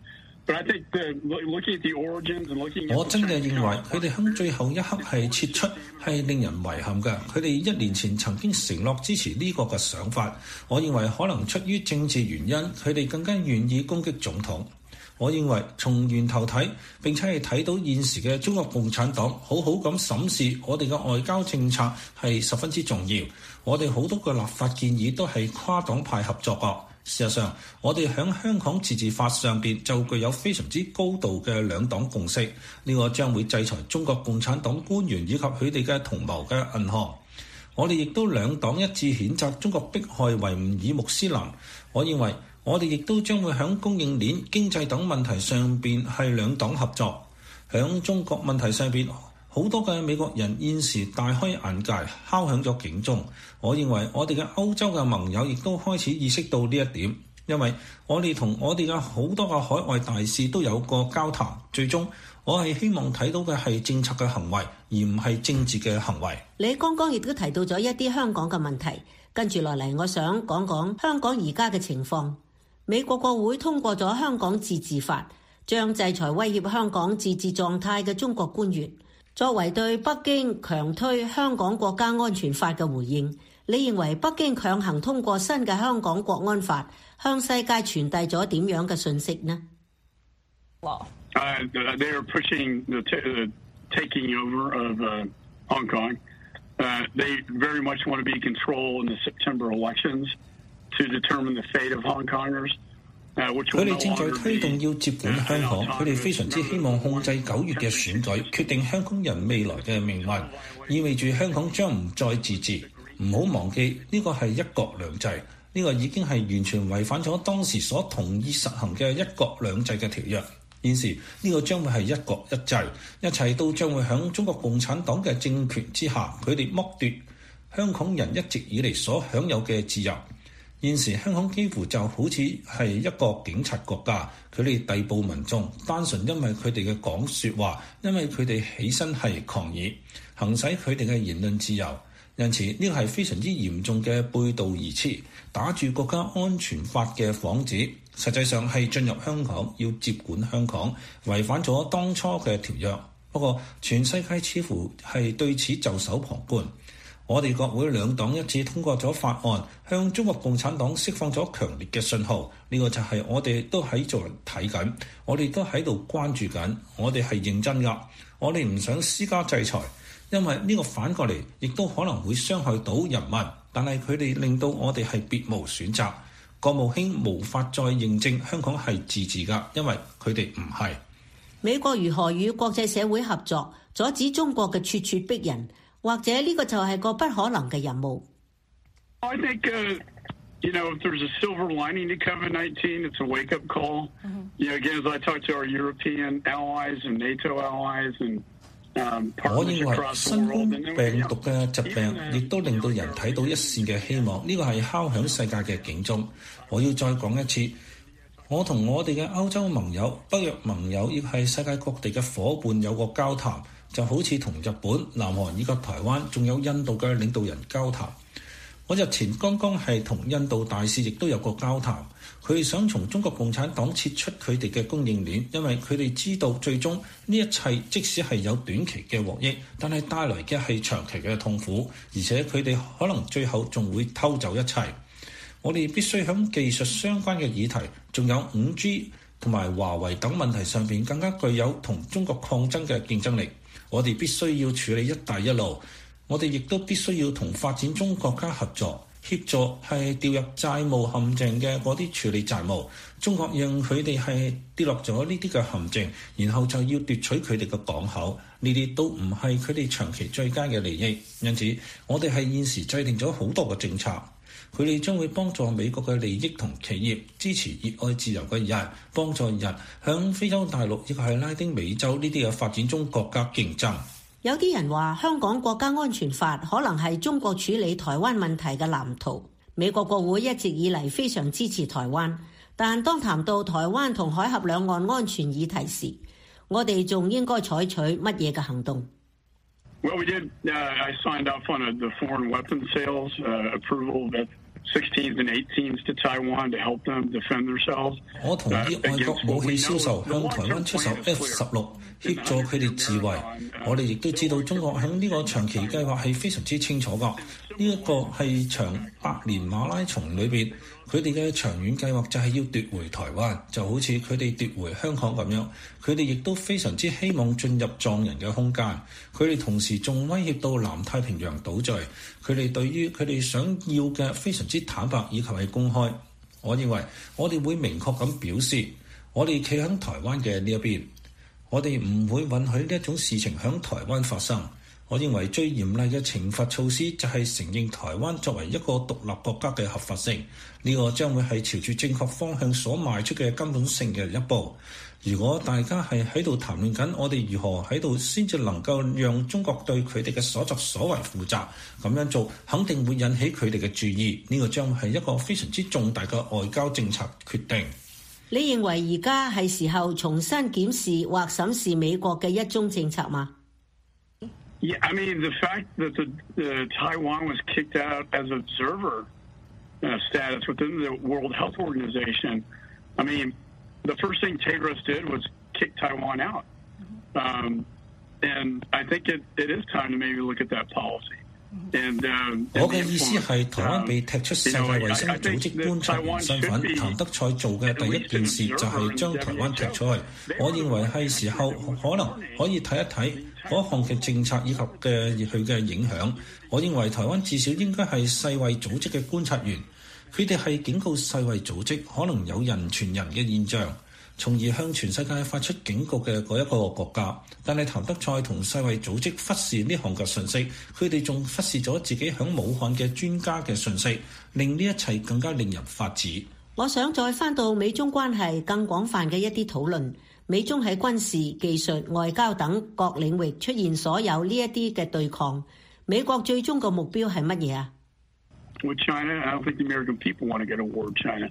我真嘅認為佢哋喺最後一刻係撤出，係令人遺憾嘅。佢哋一年前曾經承諾支持呢個嘅想法，我認為可能出於政治原因，佢哋更加願意攻擊總統。我認為從源頭睇，並且係睇到現時嘅中國共產黨好好咁審視我哋嘅外交政策係十分之重要。我哋好多嘅立法建議都係跨黨派合作嘅。事實上，我哋喺香港自治法上邊就具有非常之高度嘅兩黨共識，呢個將會制裁中國共產黨官員以及佢哋嘅同謀嘅銀行。我哋亦都兩黨一致譴責中國迫害維吾爾穆斯林。我認為我哋亦都將會喺供應鏈、經濟等問題上邊係兩黨合作。喺中國問題上邊，好多嘅美國人現時大開眼界，敲響咗警鐘。我認為我哋嘅歐洲嘅盟友亦都開始意識到呢一點，因為我哋同我哋嘅好多嘅海外大使都有過交談。最終，我係希望睇到嘅係政策嘅行為，而唔係政治嘅行為。 你剛剛亦都提到咗一啲香港嘅問題，跟住落嚟，我想講講香港而家嘅情況。美國國會通過咗香港自治法，將制裁威脅香港自治狀態嘅中國官員。作為對北京強推香港國家安全法嘅回應，你認為北京強行通過新嘅香港國安法，向世界傳遞咗點樣嘅信息呢？ Uh, they are pushing the, t- the taking over of uh, Hong Kong. Uh, they very much want to be in control in the September elections to determine the fate of Hong Kongers. 佢哋正在推動要接管香港，佢哋非常之希望控制九月嘅選舉，決定香港人未來嘅命運，意味住香港將唔再自治。唔好忘記呢個係一國兩制，呢個已經係完全違反咗當時所同意實行嘅一國兩制嘅條約。現時呢個將會係一國一制，一切都將會響中國共產黨嘅政權之下，佢哋剝奪香港人一直以嚟所享有嘅自由。現時香港幾乎就好似係一個警察國家，佢哋逮捕民眾，單純因為佢哋嘅講説話，因為佢哋起身係抗議，行使佢哋嘅言論自由。因此呢個係非常之嚴重嘅背道而馳，打住國家安全法嘅幌子，實際上係進入香港要接管香港，違反咗當初嘅條約。不過全世界似乎係對此袖手旁觀。我哋國會兩黨一致通過咗法案，向中國共產黨釋放咗強烈嘅信號。呢個就係我哋都喺度睇緊，我哋都喺度關注緊，我哋係認真㗎。我哋唔想施加制裁，因為呢個反過嚟亦都可能會傷害到人民。但係佢哋令到我哋係別無選擇。國務卿無法再認證香港係自治㗎，因為佢哋唔係。 美國如何與國際社會合作，阻止中國嘅咄咄逼人？或者呢個就係個不可能嘅任務。 I think, uh, you know, if there's a silver lining to COVID nineteen, it's a wake-up call. Mm-hmm. You know, again, as I talk to our European allies and NATO allies and um, partners across the world. 我認為新冠病毒嘅疾病亦都令到人睇到一線嘅希望，呢個係敲響世界嘅警鐘。我要再講一次，我同我哋嘅歐洲盟友、北約盟友，亦係世界各地嘅夥伴有個交談。就好似同日本、南韓以及台灣，仲有印度嘅領導人交談。我日前剛剛係同印度大使亦都有個交談，佢哋想從中國共產黨撤出佢哋嘅供應鏈，因為佢哋知道最終呢一切即使係有短期嘅獲益，但係帶來嘅係長期嘅痛苦，而且佢哋可能最後仲會偷走一切。我哋必須喺技術相關嘅議題，仲有 五 G 同埋華為等問題上邊更加具有同中國抗爭嘅競爭力。我哋必須要處理一帶一路，我哋亦都必須要同發展中國家合作，協助係掉入債務陷阱嘅嗰啲處理債務。中國讓佢哋係跌落咗呢啲嘅陷阱，然後就要奪取佢哋嘅港口，呢啲都唔係佢哋長期最佳嘅利益。因此，我哋係現時制定咗好多嘅政策。佢哋將會幫助美國嘅利益同企業，支持熱愛自由嘅人，幫助人向非洲大陸亦係拉丁美洲呢啲嘅發展中國家競爭。 有啲人話香港國家安全法可能係中國處理台灣問題嘅藍圖。美國國會一直以嚟非常支持台灣，但當談到台灣同海峽兩岸安全議題時，我哋仲應該採取乜嘢嘅行動 ？Well, we did. Uh, I signed off on a, the foreign weapons sales uh, approval of sixteens and eighteens to Taiwan to help them defend themselves. 我同意外國武器銷售向台灣出售 F 十六，協助佢哋自衛。我哋亦都知道中國喺呢個長期計劃係非常之清楚㗎。呢一個係長百年馬拉松裏邊，佢哋嘅長遠計劃就係要奪回台灣，就好似佢哋奪回香港咁樣。佢哋亦都非常之希望進入藏人嘅空間。佢哋同時仲威脅到南太平洋島嶼。佢哋對於佢哋想要嘅非常之坦白以及係公開。我認為我哋會明確咁表示，我哋企喺台灣嘅呢一邊，我哋唔會允許呢一種事情喺台灣發生。我認為最嚴厲嘅懲罰措施就係承認台灣作為一個獨立國家嘅合法性，呢個將會係朝住正確方向所邁出嘅根本性嘅一步。如果大家係喺度談論緊我哋如何喺度先至能夠讓中國對佢哋嘅所作所為負責，咁樣做肯定會引起佢哋嘅注意，呢個將會係一個非常之重大嘅外交政策決定。 你認為而家係時候重新檢視或審視美國嘅一中政策嗎？ Yeah, I mean, the fact that the, the Taiwan was kicked out as observer uh, status within the World Health Organization, I mean, the first thing Tedros did was kick Taiwan out. Um, and I think it, it is time to maybe look at that policy. 我嘅意思係，台灣被踢出世界衛生組織觀察員身份，譚德塞做嘅第一件事就係將台灣踢出去。我認為係時候可能可以睇一睇嗰項嘅政策以及嘅佢嘅影響。我認為台灣至少應該係世衛組織嘅觀察員，佢哋係警告世衛組織可能有人傳人嘅現象，從而向全世界發出警告嘅嗰一個國家。但係譚德塞同世衛組織忽視呢項嘅信息，佢哋仲忽視咗自己響武漢嘅專家嘅信息，令呢一切更加令人髮指。 我想再翻到美中關係更廣泛嘅一啲討論，美中喺軍事、技術、外交等各領域出現所有呢一啲嘅對抗，美國最終個目標係乜嘢啊？ With China, I don't think the American people want to get a war with China.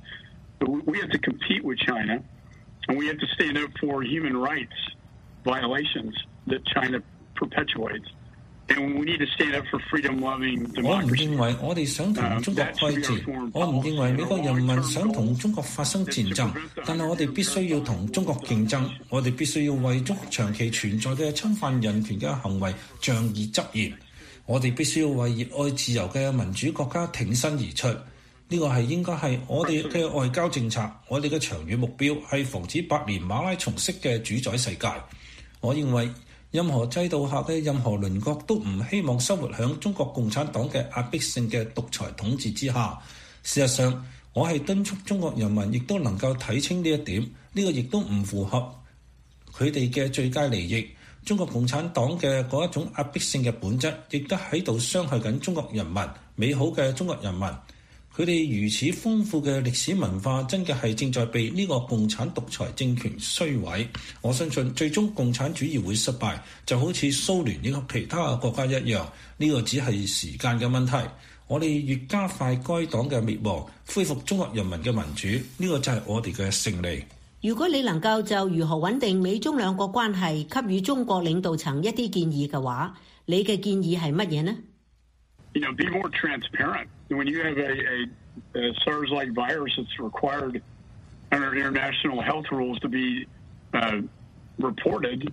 We have to compete with China, and we have to stand up for human rights violations that China perpetuates. And we need to stand up for freedom-loving democracy. 我唔認為我哋想同中國開戰，我唔認為美國人民想同中國發生戰爭，但係我哋必須要同中國競爭，我哋必須要為中國長期存在嘅侵犯人權嘅行為仗義執言。我哋必須要為熱愛自由嘅民主國家挺身而出，呢、這個係應該係我哋嘅外交政策。我哋嘅長遠目標係防止百年馬拉松式嘅主宰世界。我認為任何制度下嘅任何鄰國都唔希望生活喺中國共產黨嘅壓迫性嘅獨裁統治之下。事實上，我係敦促中國人民亦都能夠睇清呢一點，呢、這個亦都唔符合佢哋嘅最佳利益。中國共產黨嘅嗰一種壓迫性嘅本質，亦都喺度傷害緊中國人民，美好嘅中國人民。佢哋如此豐富嘅歷史文化，真嘅係正在被呢個共產獨裁政權摧毀。我相信最終共產主義會失敗，就好似蘇聯以及其他嘅國家一樣。呢、這個只係時間嘅問題。我哋越加快該黨嘅滅亡，恢復中國人民嘅民主，呢、這個就係我哋嘅勝利。 如果你能夠就如何穩定美中兩國關係給予中國領導層一啲建議嘅話，你嘅建議係乜嘢呢？ You know, be more transparent. When you have a, a, a SARS-like virus that's required under international health rules to be uh, reported,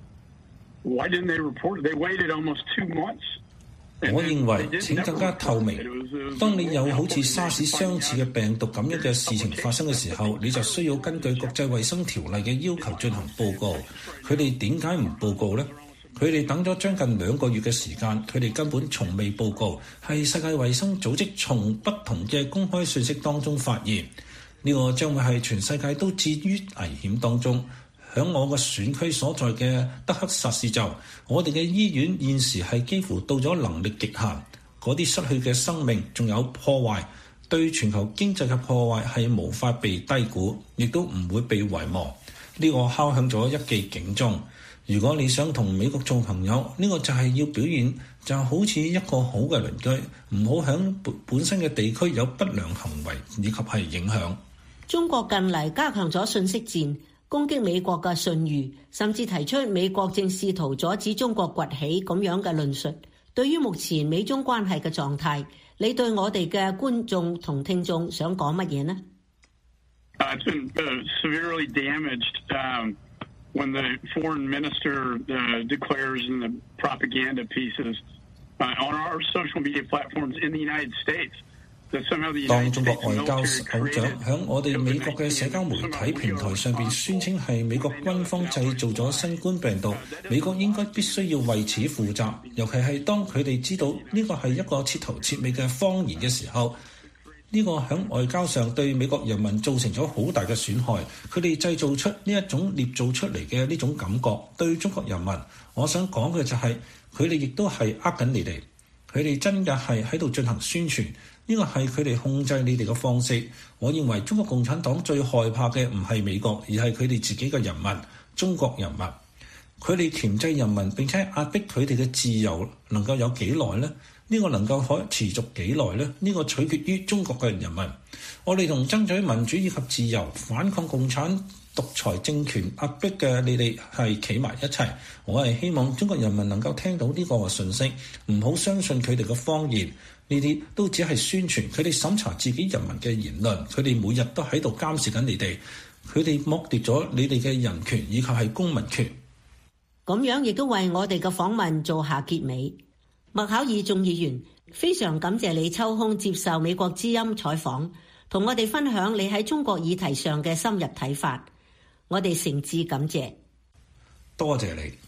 why didn't they report it? They waited almost two months. 我認為請更加透明。當你有好似沙士相似嘅病毒咁樣嘅事情發生嘅時候，你就需要根據國際衛生條例嘅要求進行報告。佢哋點解唔報告呢？佢哋等咗將近兩個月嘅時間，佢哋根本從未報告，係世界衛生組織從不同嘅公開信息當中發現。呢、這個將會係全世界都置於危險當中。喺我個選區所在嘅德克薩斯州，我哋嘅醫院現時係幾乎到咗能力極限，嗰啲失去嘅生命仲有破壞，對全球經濟嘅破壞係無法被低估，亦都唔會被遺忘。呢、這個敲響咗一記警鐘。如果你想同美國做朋友，呢、這個就係要表現就好似一個好嘅鄰居，唔好響本身嘅地區有不良行為以及係影響。 中國近嚟加強咗信息戰，攻擊美國嘅信譽，甚至提出美國正試圖阻止中國崛起咁樣嘅論述。對於目前美中關係嘅狀態，你對我哋嘅觀眾同聽眾想講乜嘢呢？ Uh, it's been uh, severely damaged um, when the foreign minister uh, declares in the propaganda pieces uh, on our social media platforms in the United States. 當中國外交首長喺我哋美國嘅社交媒體平台上邊宣稱係美國軍方製造咗新冠病毒，美國應該必須要為此負責。尤其係當佢哋知道呢個係一個徹頭徹尾嘅謊言嘅時候，呢個喺外交上對美國人民造成咗好大嘅損害。佢哋製造出呢一種捏造出嚟嘅呢種感覺，對中國人民，我想講嘅就係佢哋亦都係呃緊你哋，佢哋真嘅係喺度進行宣傳。呢個係佢哋控制你哋嘅方式。我認為中國共產黨最害怕嘅唔係美國，而係佢哋自己嘅人民，中國人民。佢哋鉗制人民並且壓迫佢哋嘅自由，能夠有幾耐呢？呢個能夠可持續幾耐呢？呢個取決於中國嘅人民。我哋同爭取民主以及自由、反抗共產獨裁政權壓迫嘅你哋係企埋一齊。我係希望中國人民能夠聽到呢個信息，唔好相信佢哋嘅謊言。呢啲都只係宣傳，佢哋審查自己人民嘅言論，佢哋每日都喺度監視緊你哋，佢哋剝奪咗你哋嘅人權以及係公民權。 咁樣亦都為我哋嘅訪問做下結尾。麥考爾眾議員， 非常感謝你抽空接受美國之音採訪，同我哋分享你喺中國議題上嘅深入睇法，我哋誠摯感謝。 多謝你。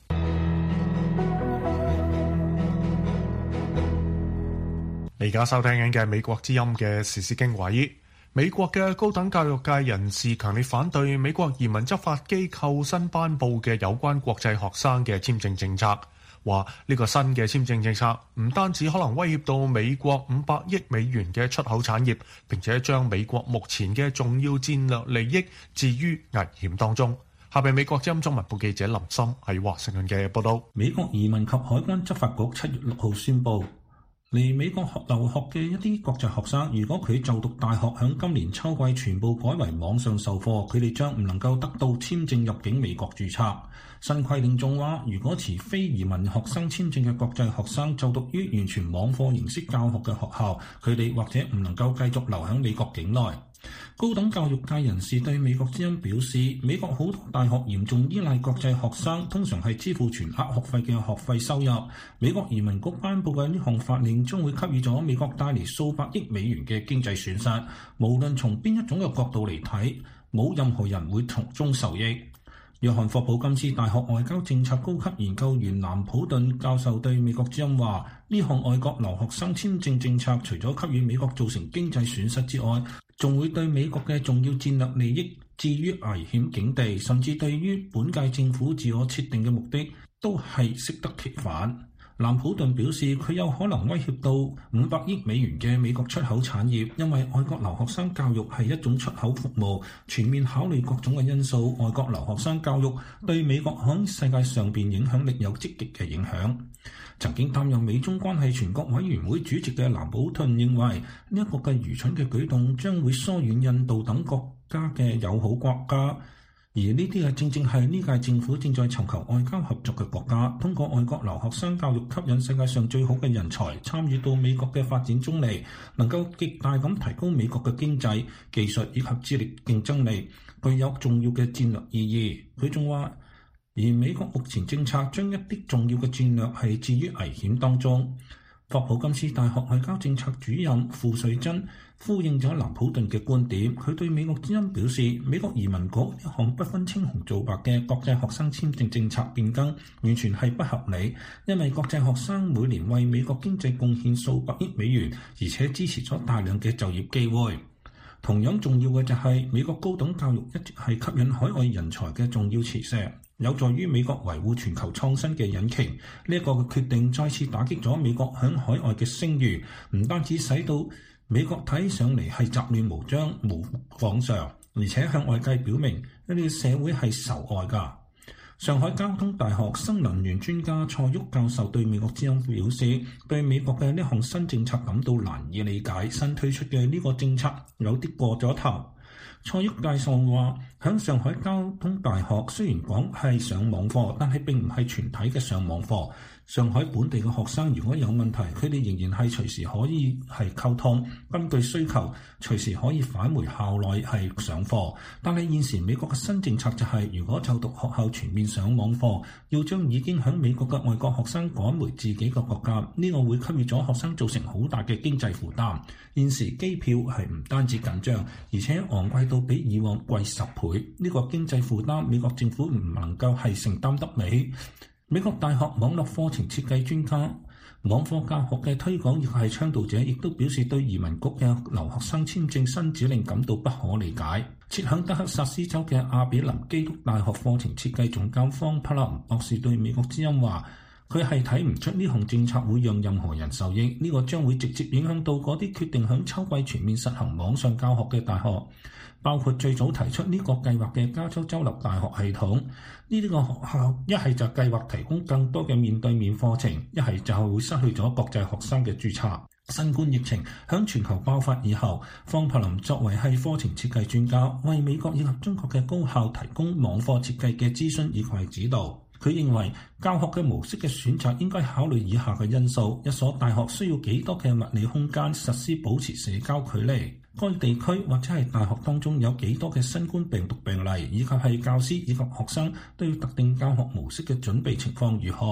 你而家收聽緊嘅美國之音嘅時事經緯。美國嘅高等教育界人士強烈反對美國移民執法機構新頒布嘅有關國際學生嘅簽證政策，話呢個新嘅簽證政策唔單止可能威脅到美國五百億美元嘅出口產業，並且將美國目前嘅重要戰略利益置於危險當中。下邊美國之音中文部記者林森喺華盛頓嘅報道。 美國移民及海關執法局七月六號宣布，嚟美國學留學嘅一啲國際學生，如果佢就讀大學響今年秋季全部改為網上授課，佢哋將唔能夠得到簽證入境美國註冊。新規定仲話，如果持非移民學生簽證嘅國際學生就讀於完全網課形式教學嘅學校，佢哋或者唔能夠繼續留喺美國境內。高等教育界人士對美國之音表示，美國好多大學嚴重依賴國際學生，通常係支付全額學費嘅學費收入。美國移民局頒布嘅呢項法令將會給予咗美國帶嚟數百億美元嘅經濟損失，無論從邊一種嘅角度嚟睇，冇任何人會從中受益。約翰霍普金斯大學外交政策高級研究員藍普頓教授對美國之音話，呢項外國留學生簽證政策除咗給予美國造成經濟損失之外，仲會對美國嘅重要戰略利益置於危險境地，甚至對於本屆政府自我設定嘅目的都係適得其反。藍普頓表示，佢有可能威脅到五百億美元嘅美國出口產業，因為外國留學生教育係一種出口服務，全面考慮各種嘅因素，外國留學生教育對美國喺世界上邊影響力有積極嘅影響。曾經擔任美中關係全國委員會主席嘅藍普頓認為，呢一個嘅愚蠢嘅舉動將會疏遠印度等國家嘅友好國家。而呢啲係正正係呢屆政府正在尋求外交合作嘅國家，通過外國留學生教育吸引世界上最好嘅人才參與到美國嘅發展中嚟，能夠極大咁提高美國嘅經濟、技術以及智力競爭力，具有重要嘅戰略意義。佢仲話，而美國目前政策將一啲重要嘅戰略係置於危險當中。霍普金斯大學外交政策主任傅瑞珍呼應咗藍普頓嘅觀點，佢對美國之音表示，美國移民局一項不分青紅皂白嘅國際學生簽證政策變更完全係不合理，因為國際學生每年為美國經濟貢獻數百億美元，而且支持咗大量嘅就業機會。同樣重要嘅就係美國高等教育一直係吸引海外人才嘅重要磁石，有助於美國維護全球創新嘅引擎。呢一個嘅決定再次打擊咗美國響海外嘅聲譽，唔單止使到美國睇上嚟係雜亂無章、無往常，而且向外界表明呢啲社會係仇外㗎。上海交通大學新能源專家蔡旭教授對美國之音表示，對美國嘅呢項新政策感到難以理解，新推出嘅呢個政策有啲過咗頭。蔡旭教授話，響上海交通大學雖然講係上網課，但係並唔係全體嘅上網課。上海本地嘅學生如果有問題，佢哋仍然係隨時可以係溝通，根據需求隨時可以返回校內係上課。但係現時美國嘅新政策就係、是，如果就讀學校全面上網課，要將已經喺美國嘅外國學生趕回自己嘅國家，呢、這個會給予咗學生造成好大嘅經濟負擔。現時機票係唔單止緊張，而且昂貴到比以往貴十倍，呢、這個經濟負擔美國政府唔能夠係承擔得起。美國大學網絡課程設計專家、網課教學嘅推廣亦係倡導者，亦都表示對移民局嘅留學生簽證新指令感到不可理解。設響德克薩斯州嘅阿比林基督大學課程設計總監方柏林博士對美國之音話，佢係睇唔出呢項政策會讓任何人受益，呢、這個將會直接影響到嗰啲決定響秋季全面實行網上教學嘅大學，包括最早提出呢個計劃嘅加州州立大學系統。呢啲個學校一係就計劃提供更多嘅面對面課程，一係就係會失去咗國際學生嘅註冊。新冠疫情響全球爆發以後，方柏林作為係課程設計專家，為美國以及中國嘅高校提供網課設計嘅諮詢以及指導。佢認為教學嘅模式嘅選擇應該考慮以下嘅因素：一所大學需要幾多嘅物理空間實施保持社交距離？該地區或者係大學當中有幾多嘅新冠病毒病例，以及係教師以及學生對特定教學模式嘅準備情況如何？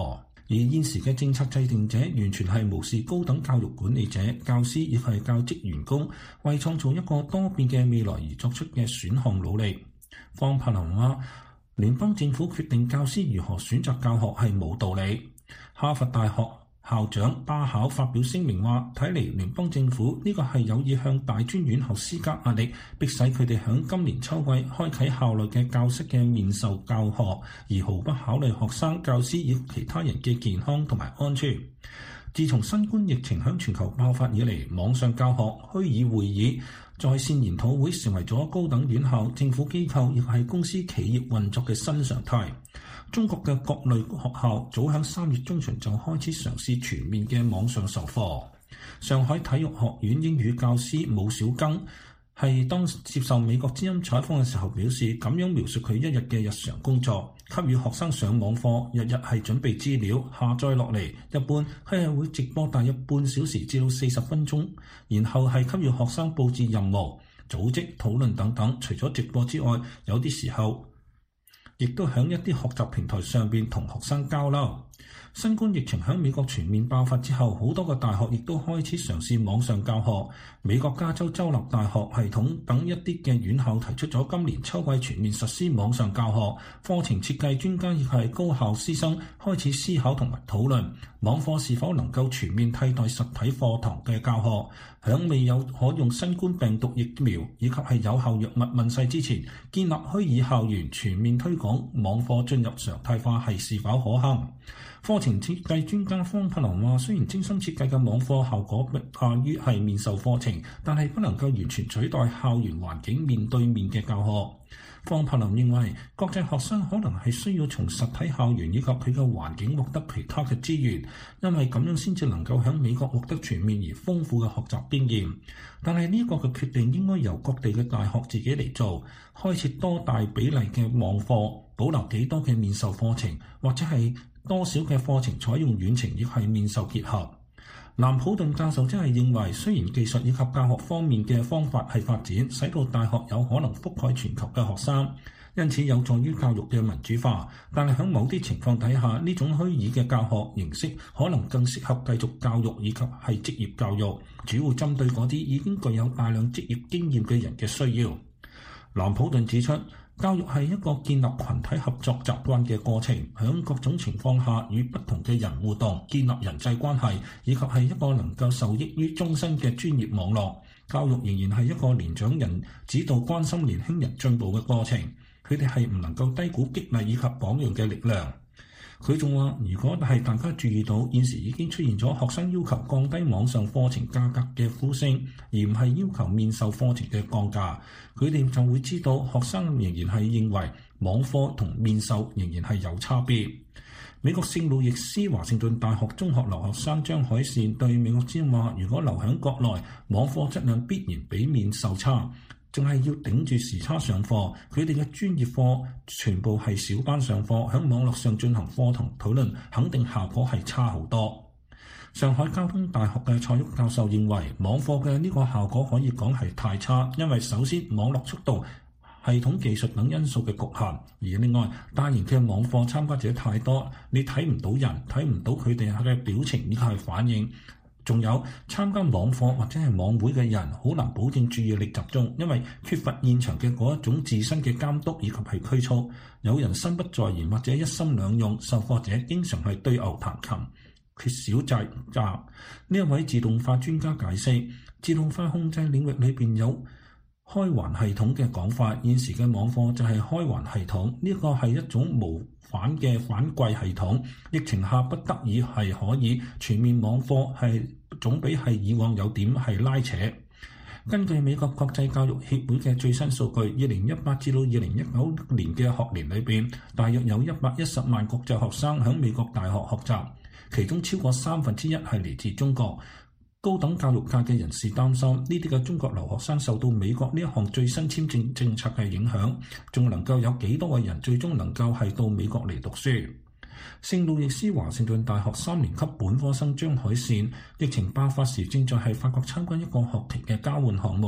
而現時嘅政策制定者完全係無視高等教育管理者、教師亦係教職員工為創造一個多變嘅未來而作出嘅選項努力。方柏林話：聯邦政府決定教師如何選擇教學係冇道理。哈佛大學校長巴考發表聲明話：睇嚟聯邦政府呢個係有意向大專院校施加壓力，迫使佢哋響今年秋季開啟校內嘅教室嘅面授教學，而毫不考慮學生、教師與其他人嘅健康同埋安全。自從新冠疫情響全球爆發以嚟，網上教學、虛擬會議、在線研討會成為咗高等院校、政府機構亦係公司企業運作嘅新常態。中國嘅各類學校早喺三月中旬就開始嘗試全面嘅網上授課。上海體育學院英語教師武小庚係當接受美國之音採訪嘅時候表示，咁樣描述佢一日嘅日常工作：給予學生上網課，日日係準備資料，下載落嚟，一般佢係會直播大約半小時至到四十分鐘，然後係給予學生佈置任務、組織討論等等。除咗直播之外，有啲時候亦都喺一啲學習平台上邊同學生交流。新冠疫情喺美國全面爆發之後，好多個大學亦都開始嘗試網上教學。美國加州州立大學系統等一啲嘅院校提出咗今年秋季全面實施網上教學。課程設計專家亦係高校師生開始思考同埋討論網課是否能夠全面替代實體課堂嘅教學。響未有可用新冠病毒疫苗以及係有效藥物問世之前，建立虛擬校園全面推廣網課進入常態化係是否可行？課程設計專家方柏林話：雖然精心設計嘅網課效果不亞於係面授課程，但係不能夠完全取代校園環境面對面嘅教學。方柏林認為，國際學生可能係需要從實體校園以及佢嘅環境獲得其他嘅資源，因為咁樣先至能夠喺美國獲得全面而豐富嘅學習經驗。但係呢個嘅決定應該由各地嘅大學自己嚟做，開設多大比例嘅網課，保留幾多嘅面授課程，或者係多少嘅課程採用遠程亦係面授結合。藍普頓教授真係認為，雖然技術以及教學方面嘅方法係發展，使到大學有可能覆蓋全球嘅學生，因此有助於教育嘅民主化，但係喺某啲情況底下，呢種虛擬嘅教學形式可能更適合繼續教育以及係職業教育，主要針對嗰啲已經具有大量職業經驗嘅人嘅需要。藍普頓指出，教育係一個建立群體合作習慣嘅過程，喺各種情況下與不同嘅人互動，建立人際關係，以及係一個能夠受益於終身嘅專業網絡。教育仍然係一個年長人指導關心年輕人進步嘅過程，佢哋係唔能夠低估激勵以及榜樣嘅力量。佢仲話，如果係大家注意到現時已經出現咗學生要求降低網上課程價格嘅呼聲，而唔係要求面授課程嘅降價，佢哋就會知道學生仍然係認為網課同面授仍然係有差別。美國聖路易斯華盛頓大學中學留學生張海善對美國之音話：如果留喺國內，網課質量必然比面授差。淨係要頂住時差上課，佢哋嘅專業課全部係小班上課，喺網絡上進行課堂討論，肯定效果係差好多。上海交通大學嘅蔡旭教授認為，網課嘅呢個效果可以講係太差，因為首先網絡速度、系統技術等因素嘅局限，而另外大型嘅網課參加者太多，你睇唔到人，睇唔到佢哋嘅表情以及係反應。仲有參加網課或者係網會嘅人，好難保證注意力集中，因為缺乏現場嘅嗰一種自身嘅監督以及係拘束。有人心不在焉或者一心兩用，受課者經常係對牛彈琴，缺少責任。呢一位自動化專家解釋，自動化控制領域裏邊有開環系統嘅講法，現時嘅網課就係開環系統，呢個係一種無反嘅反饋系統。疫情下不得已係可以全面網課，係總比係以往有點係拉扯。根據美國國際教育協會嘅最新數據，二零一八至到二零一九年嘅學年裏邊，大約有一百一十萬國際學生喺美國大學學習，其中超過三分之一係嚟自中國。高等教育界嘅人士擔心，呢啲嘅中國留學生受到美國呢一項最新簽證政策嘅影響，仲能夠有幾多個人最終能夠係到美國嚟讀書？聖路易斯華盛頓大學三年級本科生張海善，疫情爆發時正在係法國參加一個學期嘅交換項目。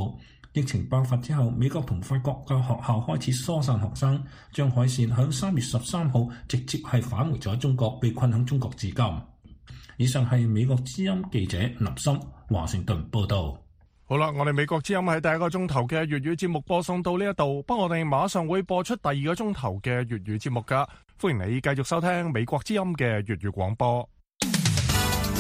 疫情爆發之後，美國同法國嘅學校開始疏散學生，張海善響三月十三號直接係返回咗中國，被困喺中國至今。以上係美國之音記者林森華盛頓報道。 好啦，我哋美國之音喺第一個鐘頭嘅粵語節目播送到呢一度，不過我哋馬上會播出第二個鐘頭嘅粵語節目噶，歡迎你繼續收聽美國之音嘅粵語廣播。